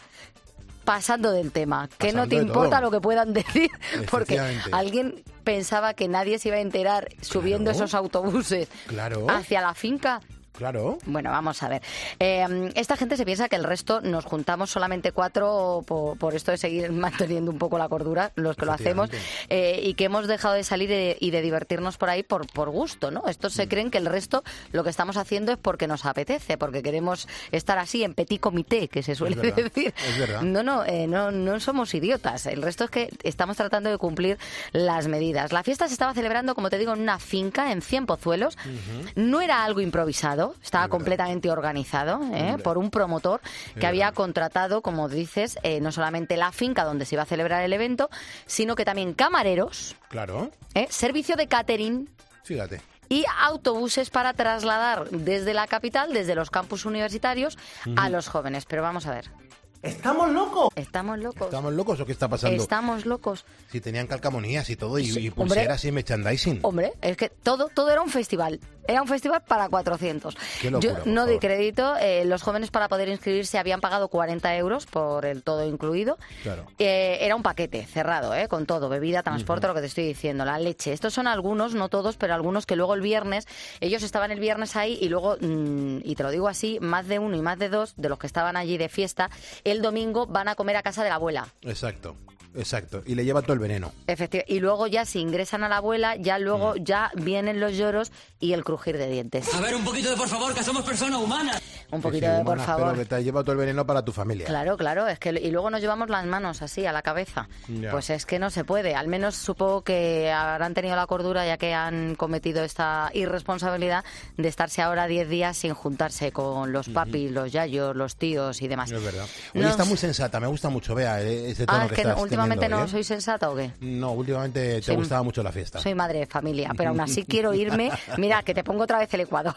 pasando del tema, que no Pasando te de importa todo. lo que puedan decir, porque Efectivamente. alguien pensaba que nadie se iba a enterar subiendo Claro. esos autobuses Claro. hacia la finca. Claro. Bueno, vamos a ver. Eh, esta gente se piensa que el resto nos juntamos solamente cuatro por, por esto de seguir manteniendo un poco la cordura, los que lo hacemos, eh, y que hemos dejado de salir y de, y de divertirnos por ahí por, por gusto, ¿no? Estos Mm. se creen que el resto lo que estamos haciendo es porque nos apetece, porque queremos estar así en petit comité, que se suele verdad, decir. es verdad. No, no, eh, no, no somos idiotas. El resto es que estamos tratando de cumplir las medidas. La fiesta se estaba celebrando, como te digo, en una finca en Cien Pozuelos. No era algo improvisado, estaba completamente organizado ¿eh? por un promotor que verdad. había contratado, como dices, eh, no solamente la finca donde se iba a celebrar el evento, sino que también camareros, Claro. ¿eh? servicio de catering Fíjate. y autobuses para trasladar desde la capital, desde los campus universitarios, a Ujú. los jóvenes. Pero vamos a ver. ¡Estamos locos! Estamos locos. ¿Estamos locos o qué está pasando? Estamos locos. Si tenían calcamonías y todo, y, Sí, y hombre. pulseras y merchandising. Hombre, es que todo, todo era un festival. Era un festival para cuatrocientos. Qué locura, Yo por no doy favor. crédito. eh, los jóvenes para poder inscribirse habían pagado cuarenta euros por el todo incluido. Claro. Eh, era un paquete cerrado, eh, con todo, bebida, transporte, lo que te estoy diciendo, la leche. Estos son algunos, no todos, pero algunos que luego el viernes, ellos estaban el viernes ahí y luego, mm, y te lo digo así, más de uno y más de dos de los que estaban allí de fiesta, el domingo van a comer a casa de la abuela. Exacto, exacto. Y le lleva todo el veneno. Efectivamente. Y luego ya si ingresan a la abuela, ya luego ya vienen los lloros y el crujir de dientes. A ver, un poquito de por favor, que somos personas humanas. Un Que poquito sí, de por humana, favor. Pero que te ha llevado todo el veneno para tu familia. Claro, claro, es que y luego nos llevamos las manos así a la cabeza. Ya. Pues es que no se puede. Al menos supongo que habrán tenido la cordura ya que han cometido esta irresponsabilidad de estarse ahora diez días sin juntarse con los papis, los yayos, los tíos y demás. Es verdad. Oye, No- está muy sensata, me gusta mucho, Bea, eh, ese tono Ah, es que que estás no- últimamente teniendo, no ¿eh? soy sensata o qué. No, últimamente te Soy- gustaba mucho la fiesta. Soy madre de familia, pero aún así quiero irme. Mira, que te pongo otra vez el Ecuador.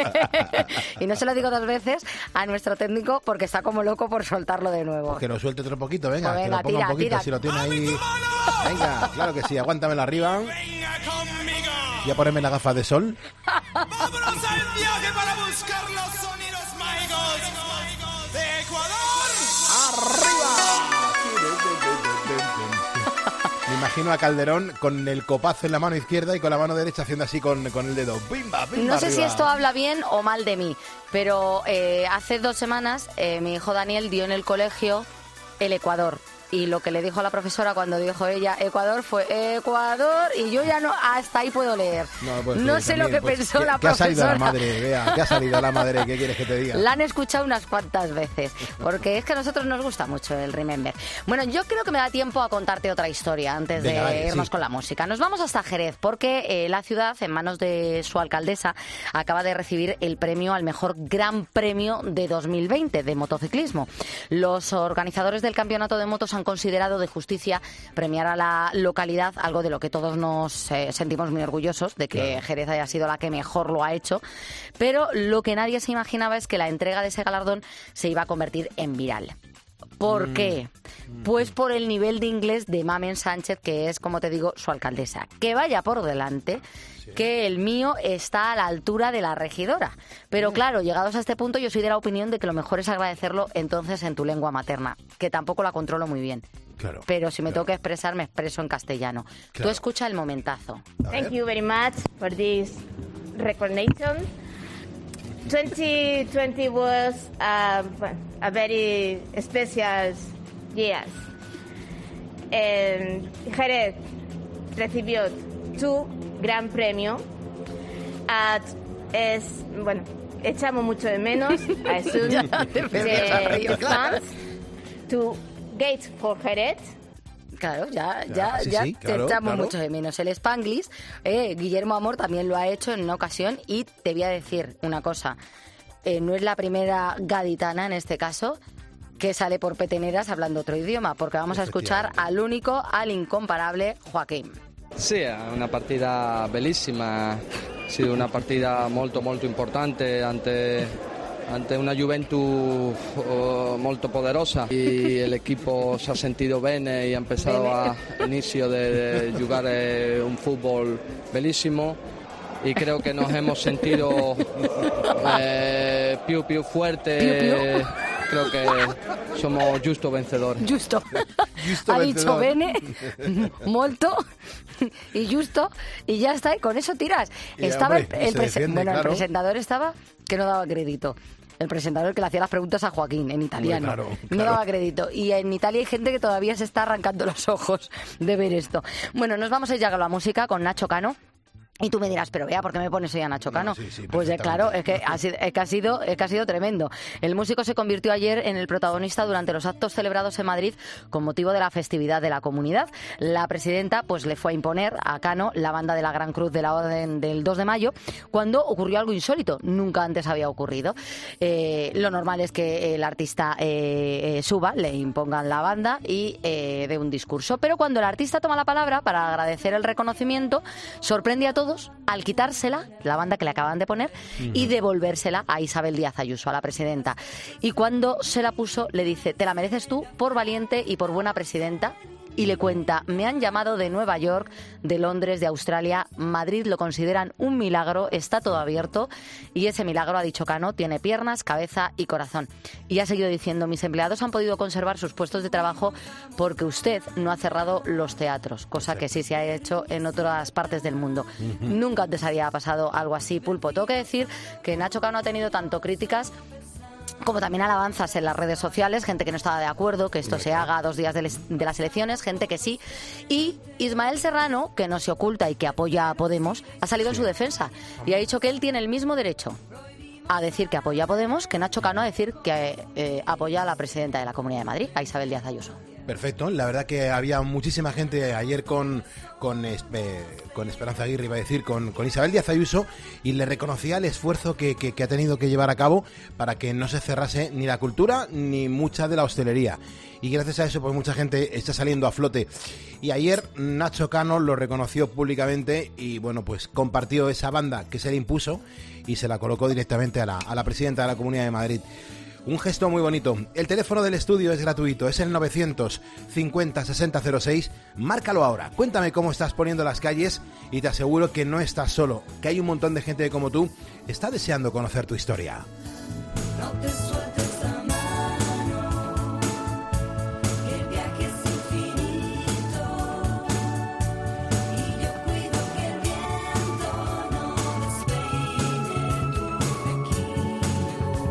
Y no se lo digo dos veces a nuestro técnico porque está como loco por soltarlo de nuevo. Pues que lo suelte otro poquito, venga, Pues que venga, lo ponga tira, un poquito, tira. si lo tiene ahí. Venga, claro que sí, aguántamela arriba. Voy a ponerme la gafa de sol. ¡Vámonos al viaje para buscar los sonidos mágicos de Ecuador! Me imagino a Calderón con el copazo en la mano izquierda y con la mano derecha haciendo así con, con el dedo. ¡Bimba, bimba! No sé si arriba! esto habla bien o mal de mí, pero eh, hace dos semanas eh, mi hijo Daniel dio en el colegio el Ecuador. Y lo que le dijo a la profesora cuando dijo ella Ecuador fue Ecuador y yo ya no, hasta ahí puedo leer. No, pues, No eh, sé también, lo que pues, pensó ¿qué- la ¿Qué ha salido a la profesora? madre, Bea? ¿Qué ha salido a la madre? ¿Qué quieres que te diga? La han escuchado unas cuantas veces, porque es que a nosotros nos gusta mucho el Remember. Bueno, yo creo que me da tiempo a contarte otra historia antes Venga, de vale, irnos sí. con la música. Nos vamos hasta Jerez, porque eh, la ciudad, en manos de su alcaldesa, acaba de recibir el premio al mejor Gran Premio de dos mil veinte de motociclismo. Los organizadores del campeonato de motos han considerado de justicia premiar a la localidad, algo de lo que todos nos eh, sentimos muy orgullosos, de que Claro. Jerez haya sido la que mejor lo ha hecho, pero lo que nadie se imaginaba es que la entrega de ese galardón se iba a convertir en viral. ¿Por Mm. qué? Pues por el nivel de inglés de Mamen Sánchez, que es, como te digo, su alcaldesa. Que vaya por delante, que el mío está a la altura de la regidora. Pero claro, llegados a este punto, yo soy de la opinión de que lo mejor es agradecerlo entonces en tu lengua materna, que tampoco la controlo muy bien. Claro. Pero si me tengo que expresar, me expreso en castellano. Tú Claro. escucha el momentazo. Thank you very much for this recognition. twenty twenty was uh, a very special year. Um, Jerez recibió tu gran premio. Uh, es, bueno, echamos mucho de menos a sus de fans to Gate for Jerez. Claro, ya, Claro, ya, sí, ya sí, te claro, echamos claro. mucho de menos. El Spanglish, eh, Guillermo Amor también lo ha hecho en una ocasión y te voy a decir una cosa. Eh, no es la primera gaditana en este caso que sale por peteneras hablando otro idioma, porque vamos a escuchar al único, al incomparable Joaquín. Sì, è una partita bellissima, ha sido una partita molto molto importante ante, ante una Juventus uh, molto poderosa y el equipo se ha sentido bene y ha empezado a inicio de, de jugar eh, un fútbol bellísimo y creo que nos hemos sentido eh, più più fuerte. Più, più. Creo que somos justo vencedores. Justo. Justo ha vencedor. dicho bene, molto y justo, y ya está, y con eso tiras. Y, Estaba hombre, el, el, se prese- defiende, bueno, claro. el presentador estaba que no daba crédito. El presentador que le hacía las preguntas a Joaquín en italiano. Claro, No claro. daba crédito. Y en Italia hay gente que todavía se está arrancando los ojos de ver esto. Bueno, nos vamos a ir ya con la música, con Nacho Cano. Y tú me dirás, pero vea, ¿por qué me pones hoy a Nacho Cano? No, sí, sí, pues eh, claro, es que, ha sido, es, que ha sido, es que ha sido tremendo. El músico se convirtió ayer en el protagonista durante los actos celebrados en Madrid con motivo de la festividad de la comunidad. La presidenta pues le fue a imponer a Cano la banda de la Gran Cruz de la Orden del dos de mayo cuando ocurrió algo insólito. Nunca antes había ocurrido. Eh, lo normal es que el artista eh, eh, suba, le impongan la banda y eh, dé un discurso. Pero cuando el artista toma la palabra para agradecer el reconocimiento, sorprende a todos al quitársela, la banda que le acaban de poner, y devolvérsela a Isabel Díaz Ayuso, a la presidenta. Y cuando se la puso, le dice, te la mereces tú por valiente y por buena presidenta. Y le cuenta, me han llamado de Nueva York, de Londres, de Australia, Madrid lo consideran un milagro, está todo abierto y ese milagro, ha dicho Cano, tiene piernas, cabeza y corazón. Y ha seguido diciendo, mis empleados han podido conservar sus puestos de trabajo porque usted no ha cerrado los teatros, cosa que sí se ha hecho en otras partes del mundo. Ujú. Nunca antes había pasado algo así, Pulpo. Tengo que decir que Nacho Cano ha tenido tanto críticas como también alabanzas en las redes sociales, gente que no estaba de acuerdo que esto se haga a dos días de, les- de las elecciones, gente que sí. Y Ismael Serrano, que no se oculta y que apoya a Podemos, ha salido en su defensa y ha dicho que él tiene el mismo derecho a decir que apoya a Podemos que Nacho Cano a decir que eh, apoya a la presidenta de la Comunidad de Madrid, a Isabel Díaz Ayuso. Perfecto, la verdad que había muchísima gente ayer con, con, eh, con Esperanza Aguirre, iba a decir, con, con Isabel Díaz Ayuso, y le reconocía el esfuerzo que, que, que ha tenido que llevar a cabo para que no se cerrase ni la cultura ni mucha de la hostelería. Y gracias a eso, pues mucha gente está saliendo a flote. Y ayer Nacho Cano lo reconoció públicamente y, bueno, pues compartió esa banda que se le impuso y se la colocó directamente a la, a la presidenta de la Comunidad de Madrid. Un gesto muy bonito. El teléfono del estudio es gratuito, es el novecientos cincuenta sesenta cero seis. Márcalo ahora. Cuéntame cómo estás poniendo las calles y te aseguro que no estás solo, que hay un montón de gente que, como tú, está deseando conocer tu historia. No te sueltes la mano, que el viaje es infinito. Y yo cuido que el viento no despeine tu pequeño.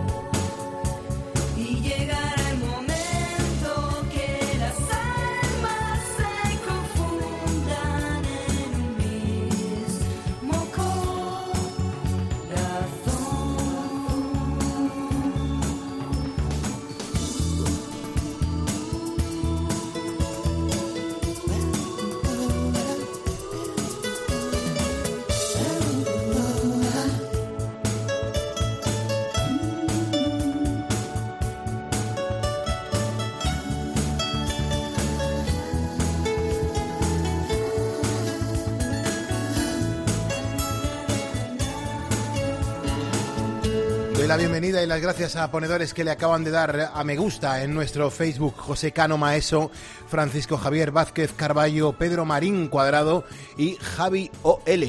Y llegará el momento que las almas se confundan en un mismo corazón. Doy la bienvenida y las gracias a ponedores que le acaban de dar a me gusta en nuestro Facebook: José Cano Maeso, Francisco Javier Vázquez Carballo, Pedro Marín Cuadrado y Javi O L.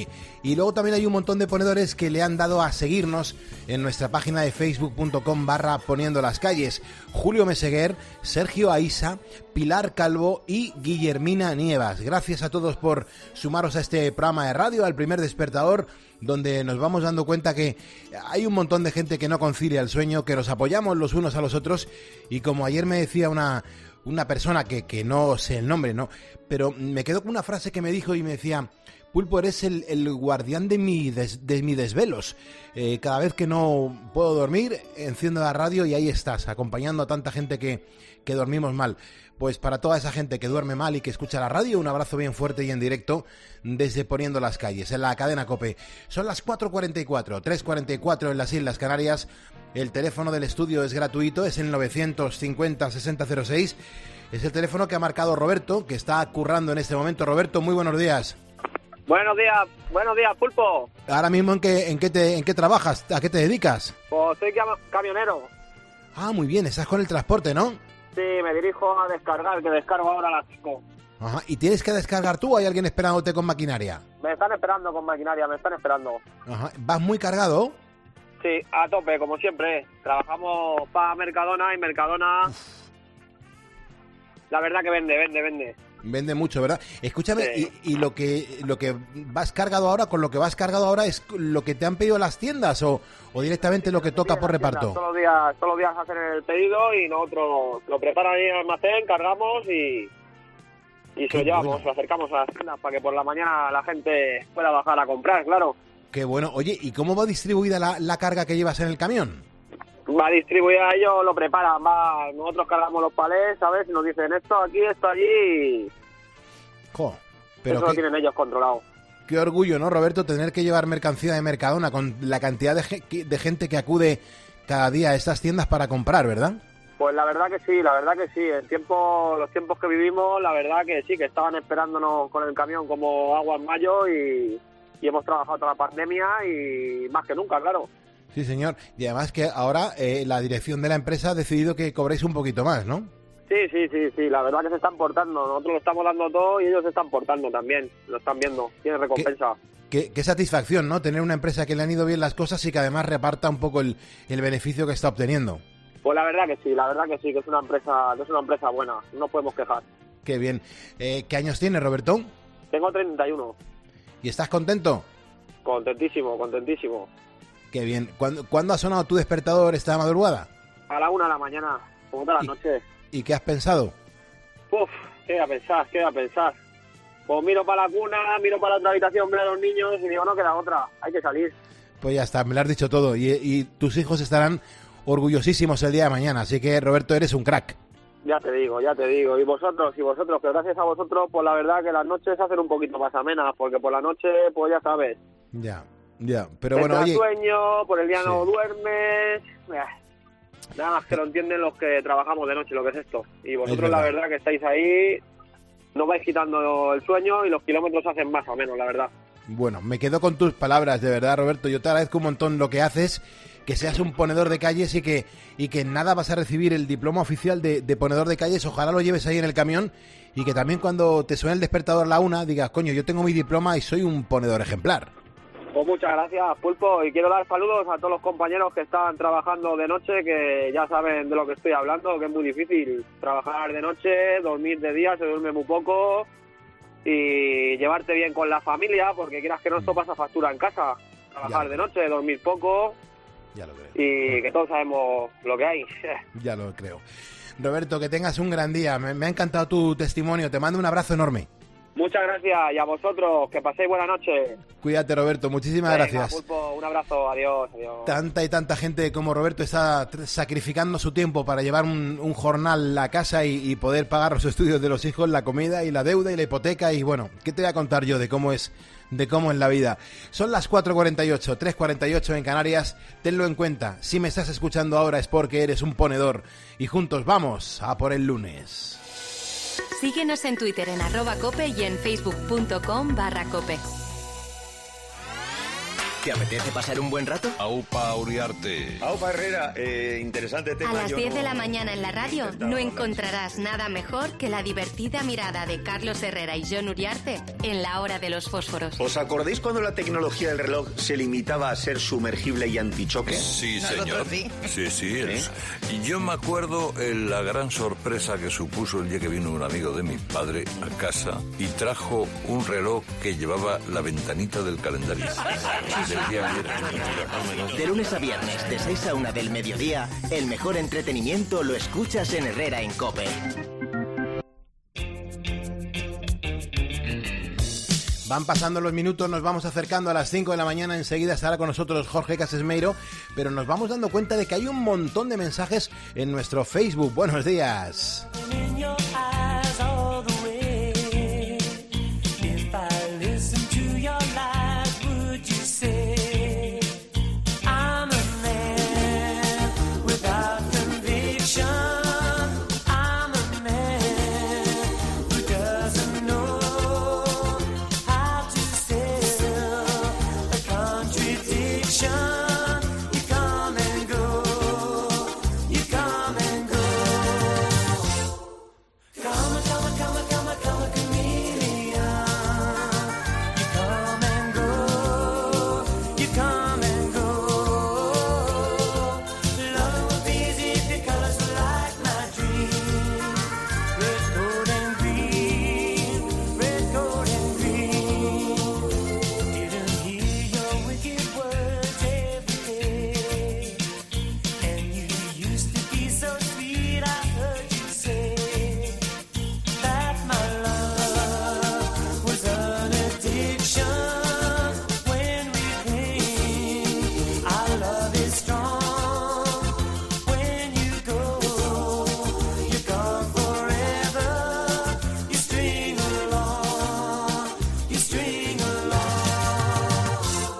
Y luego también hay un montón de ponedores que le han dado a seguirnos en nuestra página de facebook.com barra poniendo las calles. Julio Meseguer, Sergio Aisa, Pilar Calvo y Guillermina Nievas. Gracias a todos por sumaros a este programa de radio, al primer despertador, donde nos vamos dando cuenta que hay un montón de gente que no concilia el sueño, que nos apoyamos los unos a los otros, y como ayer me decía una, una persona que, que no sé el nombre, ¿no? Pero me quedo con una frase que me dijo y me decía: Pulpo, eres el, el guardián de, mi des, de mis desvelos. Eh, cada vez que no puedo dormir, enciendo la radio y ahí estás, acompañando a tanta gente que, que dormimos mal. Pues para toda esa gente que duerme mal y que escucha la radio, un abrazo bien fuerte y en directo desde Poniendo las Calles, en la cadena COPE. Son las cuatro cuarenta y cuatro, tres cuarenta y cuatro en las Islas Canarias. El teléfono del estudio es gratuito, es el novecientos cincuenta sesenta cero seis. Es el teléfono que ha marcado Roberto, que está currando en este momento. Roberto, muy buenos días. Buenos días, buenos días, Pulpo. Ahora mismo, ¿en qué, en qué, te, en qué trabajas? ¿A qué te dedicas? Pues soy cam- camionero. Ah, muy bien, estás con el transporte, ¿no? Sí, me dirijo a descargar, que descargo ahora a las cinco. Ajá, ¿y tienes que descargar tú o hay alguien esperándote con maquinaria? Me están esperando con maquinaria, me están esperando. Ajá, ¿vas muy cargado? Sí, a tope, como siempre. Trabajamos para Mercadona y Mercadona... Uf. La verdad que vende, vende, vende. Vende mucho, ¿verdad? Escúchame, sí. y, y lo que lo que vas cargado ahora, con lo que vas cargado ahora, ¿es lo que te han pedido las tiendas o, o directamente lo que toca por reparto? Todos los días, todos los días hacen el pedido y nosotros lo preparan ahí en el almacén, cargamos y, y se lo llevamos, bueno. Lo acercamos a las tiendas para que por la mañana la gente pueda bajar a comprar, claro. Qué bueno. Oye, ¿y cómo va distribuida la, la carga que llevas en el camión? Va distribuida, ellos lo preparan, va, nosotros cargamos los palés, ¿sabes? Y nos dicen esto aquí, esto allí. Jo, pero eso qué, lo tienen ellos controlado. Qué orgullo, ¿no, Roberto? Tener que llevar mercancía de Mercadona con la cantidad de, de gente que acude cada día a estas tiendas para comprar, ¿verdad? Pues la verdad que sí, la verdad que sí. El tiempo, los tiempos que vivimos, la verdad que sí, que estaban esperándonos con el camión como agua en mayo y, y hemos trabajado toda la pandemia y más que nunca, claro. Sí, señor. Y además que ahora eh, la dirección de la empresa ha decidido que cobréis un poquito más, ¿no? Sí, sí, sí, sí. La verdad que se están portando. Nosotros lo estamos dando todo y ellos se están portando también. Lo están viendo. Tiene recompensa. Qué, qué, qué satisfacción, ¿no? Tener una empresa que le han ido bien las cosas y que además reparta un poco el, el beneficio que está obteniendo. Pues la verdad que sí, la verdad que sí, que es una empresa, que es una empresa buena. No podemos quejar. Qué bien. Eh, ¿Qué años tienes, Roberto? Tengo treinta y uno. ¿Y estás contento? Contentísimo, contentísimo. Qué bien. ¿Cuándo, ¿cuándo ha sonado tu despertador esta madrugada? A la una de la mañana, como todas las noches. ¿Y qué has pensado? Uf, qué voy a pensar, qué voy a pensar. Pues miro para la cuna, miro para la otra habitación, veo a los niños y digo, no queda otra, hay que salir. Pues ya está, me lo has dicho todo. Y, y tus hijos estarán orgullosísimos el día de mañana. Así que, Roberto, eres un crack. Ya te digo, ya te digo. Y vosotros, y vosotros, que gracias a vosotros, pues la verdad que las noches se hacen un poquito más amenas, porque por la noche, pues ya sabes. Ya, ya. Pero Te bueno, oye... sueño, por el día sí. no duermes... Nada más que lo entienden los que trabajamos de noche, lo que es esto. Y vosotros, la verdad, que estáis ahí, no vais quitando el sueño y los kilómetros hacen más o menos, la verdad. Bueno, me quedo con tus palabras, de verdad, Roberto. Yo te agradezco un montón lo que haces, que seas un ponedor de calles y que y que en nada vas a recibir el diploma oficial de, de ponedor de calles. Ojalá lo lleves ahí en el camión y que también cuando te suene el despertador a la una digas, coño, yo tengo mi diploma y soy un ponedor ejemplar. Pues muchas gracias, Pulpo, y quiero dar saludos a todos los compañeros que están trabajando de noche, que ya saben de lo que estoy hablando, que es muy difícil trabajar de noche, dormir de día, se duerme muy poco, y llevarte bien con la familia, porque quieras que no, esto pasa factura en casa, trabajar de noche, dormir poco, ya lo creo. Y que todos sabemos lo que hay. Ya lo creo. Roberto, que tengas un gran día, me, me ha encantado tu testimonio, te mando un abrazo enorme. Muchas gracias, y a vosotros, que paséis buena noche. Cuídate, Roberto, muchísimas Venga, gracias. Pulpo, un abrazo, adiós, adiós. Tanta y tanta gente como Roberto está sacrificando su tiempo para llevar un, un jornal a casa y, y poder pagar los estudios de los hijos, la comida y la deuda y la hipoteca. Y bueno, ¿qué te voy a contar yo de cómo es de cómo es la vida? Son las cuatro cuarenta y ocho, tres cuarenta y ocho en Canarias. Tenlo en cuenta, si me estás escuchando ahora es porque eres un ponedor. Y juntos vamos a por el lunes. Síguenos en Twitter en arroba cope y en facebook punto com barra cope. ¿Te apetece pasar un buen rato? Aupa Uriarte. Aupa Herrera, eh, interesante tema. A las Yo diez no- de la mañana en la radio no encontrarás nada mejor que la divertida mirada de Carlos Herrera y Jon Uriarte en la hora de los fósforos. ¿Os acordáis cuando la tecnología del reloj se limitaba a ser sumergible y antichoque? Sí, señor. sí. Sí, sí. es- Y yo me acuerdo eh, la gran sorpresa que supuso el día que vino un amigo de mi padre a casa y trajo un reloj que llevaba la ventanita del calendario. Del día ayer. De lunes a viernes, de seis a una del mediodía, el mejor entretenimiento lo escuchas en Herrera en COPE. Van pasando los minutos, nos vamos acercando a las cinco de la mañana, enseguida estará con nosotros Jorge Casesmeiro, pero nos vamos dando cuenta de que hay un montón de mensajes en nuestro Facebook. Buenos días. In your eyes all the way. If I listen to your lies, would you say I'm a man without conviction? I'm a man who doesn't know how to sell a contradiction. You come and go, you come and go. Come, come, come, come, come, chameleon. You come and go, you come and go. Love will be easy if your colors were like my dream. Red, gold, and green. Red, gold, and green. Didn't hear your wicked words every day. And you used to be so sweet, I heard you say that my love was an addiction. When we cling, our love is strong. When you go, you're gone forever. You string along, you string along.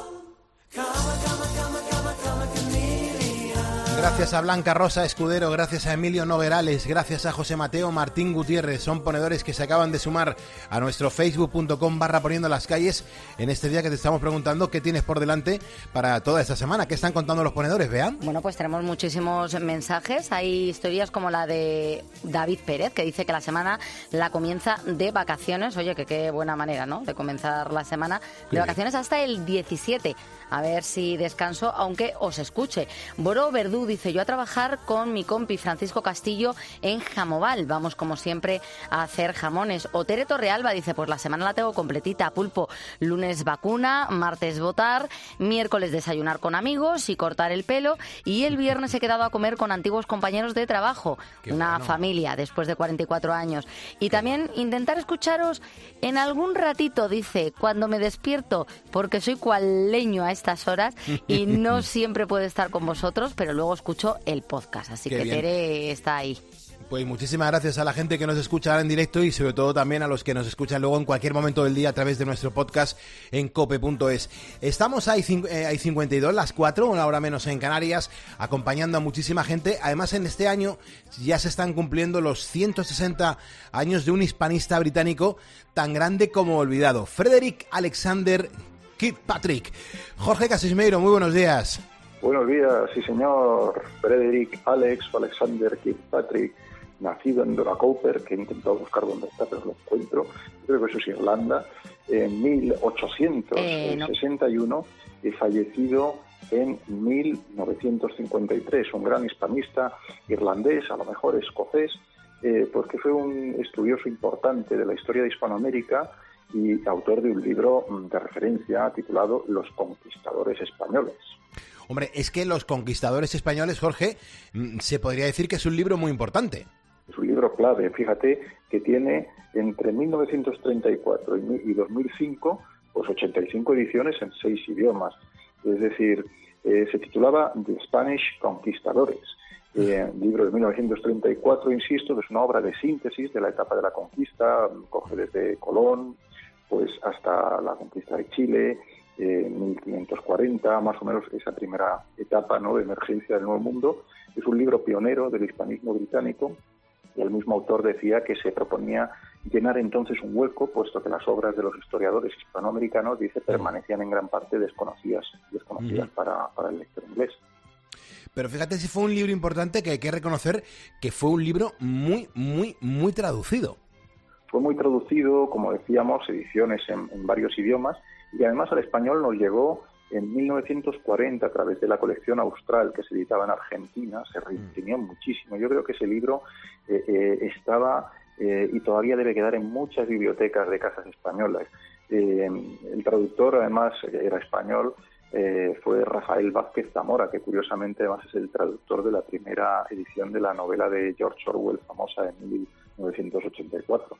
Come, come, come, come, come, chameleon. Gracias a Blanca Rosa Escudero, gracias a Emilio Noguerales, gracias a José Mateo Martín Gutiérrez, son ponedores que se acaban de sumar a nuestro facebook punto com barra poniendo las calles en este día que te estamos preguntando qué tienes por delante para toda esta semana. ¿Qué están contando los ponedores, Bea? Bueno, pues tenemos muchísimos mensajes. Hay historias como la de David Pérez, que dice que la semana la comienza de vacaciones. Oye, que qué buena manera, ¿no?, de comenzar la semana de vacaciones hasta el diecisiete. A ver si descanso, aunque os escuche. Boro Verdú dice, yo a trabajar con mi compi Francisco Castillo en Jamoval. Vamos, como siempre, a hacer jamones. O Tere Torrealba dice, pues la semana la tengo completita, pulpo. Lunes vacuna, martes votar, miércoles desayunar con amigos y cortar el pelo. Y el viernes he quedado a comer con antiguos compañeros de trabajo. Qué Una bueno. familia después de cuarenta y cuatro años. Y también intentar escucharos en algún ratito, dice, cuando me despierto, porque soy cual leño a estas horas y no siempre puedo estar con vosotros, pero luego escucho el podcast. Así Qué que bien. Tere está ahí. Pues muchísimas gracias a la gente que nos escucha ahora en directo y sobre todo también a los que nos escuchan luego en cualquier momento del día a través de nuestro podcast en cope punto es. Estamos ahí, eh, ahí cincuenta y dos, las cuatro, una hora menos en Canarias, acompañando a muchísima gente. Además, en este año ya se están cumpliendo los ciento sesenta años de un hispanista británico tan grande como olvidado, Frederick Alexander Kirkpatrick. Jorge Casesmeiro, muy buenos días. Buenos días, sí señor. Frederick Alex Alexander Kirkpatrick, nacido en Doracoper, que he intentado buscar dónde está, pero no lo encuentro. Creo que eso es Irlanda, en mil ochocientos sesenta y uno y fallecido en mil novecientos cincuenta y tres. Un gran hispanista irlandés, a lo mejor escocés, eh, porque fue un estudioso importante de la historia de Hispanoamérica y autor de un libro de referencia titulado Los conquistadores españoles. Hombre, es que Los conquistadores españoles, Jorge, se podría decir que es un libro muy importante. Es un libro clave, fíjate que tiene entre mil novecientos treinta y cuatro y dos mil cinco pues ochenta y cinco ediciones en seis idiomas. Es decir, eh, se titulaba The Spanish Conquistadores. Eh, libro de mil novecientos treinta y cuatro, insisto, que es una obra de síntesis de la etapa de la conquista, coge desde Colón pues hasta la conquista de Chile, eh, mil quinientos cuarenta, más o menos esa primera etapa, ¿no?, de emergencia del Nuevo Mundo. Es un libro pionero del hispanismo británico y el mismo autor decía que se proponía llenar entonces un hueco, puesto que las obras de los historiadores hispanoamericanos, dice, permanecían en gran parte desconocidas, desconocidas uh-huh. para, para el lector inglés. Pero fíjate si fue un libro importante, que hay que reconocer que fue un libro muy, muy, muy traducido. Fue muy traducido, como decíamos, ediciones en, en varios idiomas, y además al español nos llegó en mil novecientos cuarenta a través de la colección Austral, que se editaba en Argentina. Se reimprimió muchísimo. Yo creo que ese libro eh, eh, estaba eh, y todavía debe quedar en muchas bibliotecas de casas españolas. Eh, el traductor, además, era español, eh, fue Rafael Vázquez Zamora, que curiosamente además es el traductor de la primera edición de la novela de George Orwell, famosa de mil novecientos ochenta y cuatro.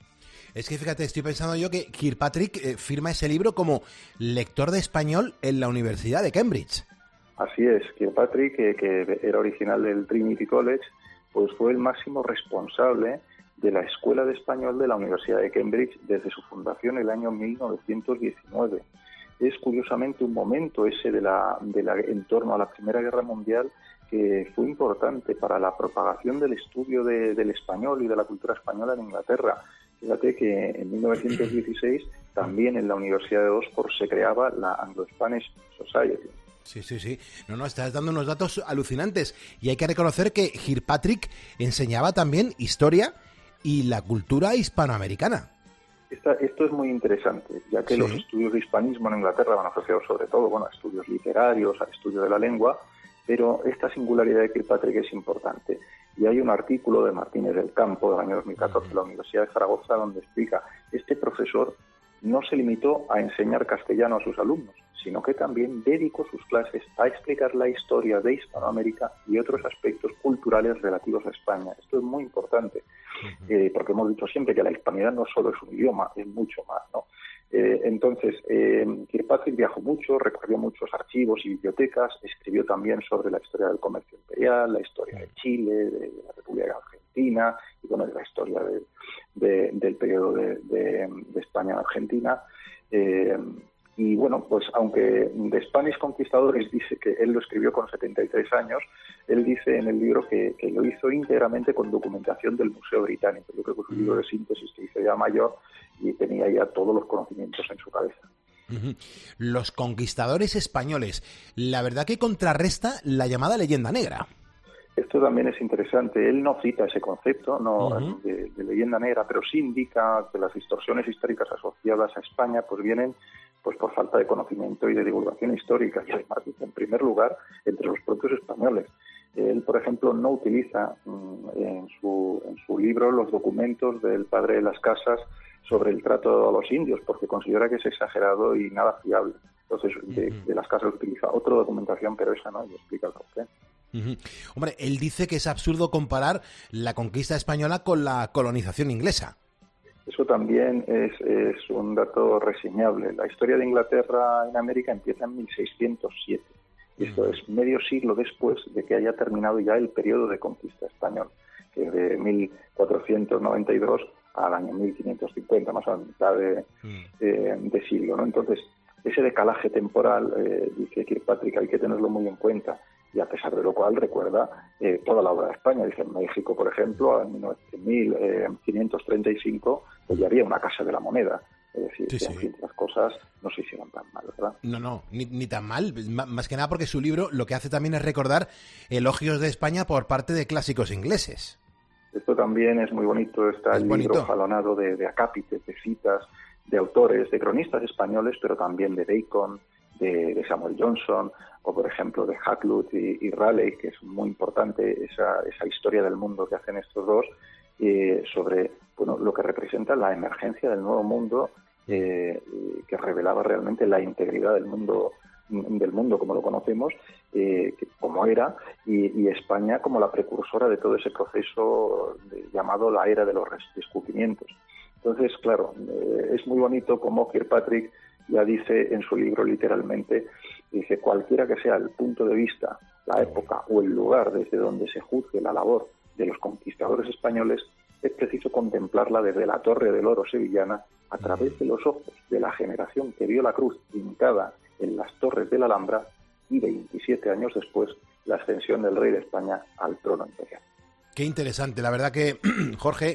Es que fíjate, estoy pensando yo que Kirkpatrick eh, firma ese libro como lector de español en la Universidad de Cambridge. Así es, Kirkpatrick, que, que era original del Trinity College, pues fue el máximo responsable de la Escuela de Español de la Universidad de Cambridge desde su fundación en el año mil novecientos diecinueve. Es curiosamente un momento ese de la, de la, en torno a la Primera Guerra Mundial que fue importante para la propagación del estudio de, del español y de la cultura española en Inglaterra. Fíjate que en mil novecientos dieciséis también en la Universidad de Oxford se creaba la Anglo-Spanish Society. Sí, sí, sí. No, no, estás dando unos datos alucinantes. Y hay que reconocer que Kirkpatrick enseñaba también historia y la cultura hispanoamericana. Esta, esto es muy interesante, ya que sí. Los estudios de hispanismo en Inglaterra van asociados sobre todo bueno, a estudios literarios, al estudio de la lengua, pero esta singularidad de Kirkpatrick es importante. Y hay un artículo de Martínez del Campo del año dos mil catorce de la Universidad de Zaragoza donde explica este profesor no se limitó a enseñar castellano a sus alumnos, sino que también dedicó sus clases a explicar la historia de Hispanoamérica y otros aspectos culturales relativos a España. Esto es muy importante, uh-huh. eh, porque hemos dicho siempre que la hispanidad no solo es un idioma, es mucho más, ¿no? Eh, entonces, eh, Kirkpatrick viajó mucho, recorrió muchos archivos y bibliotecas, escribió también sobre la historia del comercio imperial, la historia de Chile, de, de la República Argentina, y bueno, de la historia de, de, del periodo de, de, de España en Argentina. Eh, y bueno, pues aunque The Spanish Conquistadores dice que él lo escribió con setenta y tres años, él dice en el libro que, que lo hizo íntegramente con documentación del Museo Británico. Yo creo que es un libro de síntesis que hizo ya mayor y tenía ya todos los conocimientos en su cabeza. Uh-huh. Los conquistadores españoles, la verdad que contrarresta la llamada leyenda negra. Esto también es interesante. Él no cita ese concepto no uh-huh. de, de leyenda negra, pero sí indica que las distorsiones históricas asociadas a España pues vienen pues por falta de conocimiento y de divulgación histórica, y además, en primer lugar, entre los propios españoles. Él, por ejemplo, no utiliza mmm, en, su, en su libro los documentos del padre de las casas sobre el trato a los indios, porque considera que es exagerado y nada fiable. Entonces, de, de las casas utiliza otra documentación, pero esa no, y explica el por qué. Uh-huh. Hombre, él dice que es absurdo comparar la conquista española con la colonización inglesa. Eso también es, es un dato reseñable. La historia de Inglaterra en América empieza en mil seiscientos siete. Y esto es medio siglo después de que haya terminado ya el periodo de conquista español, que es de mil cuatrocientos noventa y dos al año mil quinientos cincuenta, más o menos mitad de, eh, de siglo, ¿no? Entonces, ese decalaje temporal, eh, dice Kirkpatrick, hay que tenerlo muy en cuenta. Y a pesar de lo cual recuerda eh, toda la obra de España. Dice, en México, por ejemplo, en mil quinientos treinta y cinco, pues ya había una casa de la moneda. Es decir, sí, que, sí. En fin, las cosas no se hicieron tan mal, ¿verdad? No, no, ni, ni tan mal. Más que nada porque su libro lo que hace también es recordar elogios de España por parte de clásicos ingleses. Esto también es muy bonito. Está es el bonito. libro jalonado de, de acápites, de citas, de autores, de cronistas españoles, pero también de Bacon, de, de Samuel Johnson, o por ejemplo de Hakluyt y, y Raleigh, que es muy importante esa, esa historia del mundo que hacen estos dos, eh, sobre bueno, lo que representa la emergencia del nuevo mundo, eh, que revelaba realmente la integridad del mundo del mundo como lo conocemos, eh, como era, y, y España como la precursora de todo ese proceso de, llamado la era de los descubrimientos. Entonces, claro, eh, es muy bonito como Kirkpatrick ya dice en su libro literalmente, dice, cualquiera que sea el punto de vista, la época o el lugar desde donde se juzgue la labor de los conquistadores españoles, es preciso contemplarla desde la Torre del Oro sevillana a través de los ojos de la generación que vio la cruz hincada en las torres de la Alhambra y veintisiete años después la ascensión del rey de España al trono imperial. Qué interesante, la verdad que, Jorge,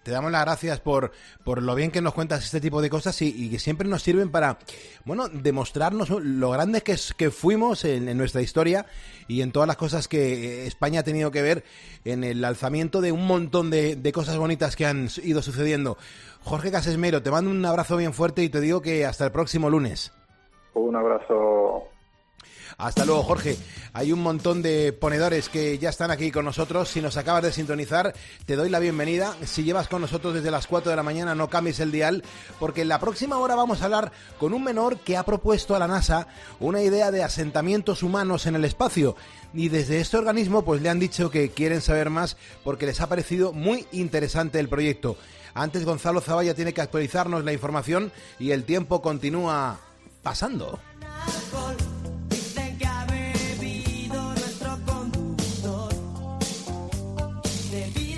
te damos las gracias por, por lo bien que nos cuentas este tipo de cosas y, y que siempre nos sirven para, bueno, demostrarnos lo grandes que, que fuimos en, en nuestra historia y en todas las cosas que España ha tenido que ver en el alzamiento de un montón de, de cosas bonitas que han ido sucediendo. Jorge Casesmeiro, te mando un abrazo bien fuerte y te digo que hasta el próximo lunes. Un abrazo. Hasta luego, Jorge. Hay un montón de ponedores que ya están aquí con nosotros. Si nos acabas de sintonizar, te doy la bienvenida. Si llevas con nosotros desde las cuatro de la mañana, no cambies el dial, porque en la próxima hora vamos a hablar con un menor que ha propuesto a la NASA una idea de asentamientos humanos en el espacio. Y desde este organismo pues le han dicho que quieren saber más porque les ha parecido muy interesante el proyecto. Antes, Gonzalo Zavalla tiene que actualizarnos la información y el tiempo continúa pasando. Dicen que ha bebido nuestro conductor. Debido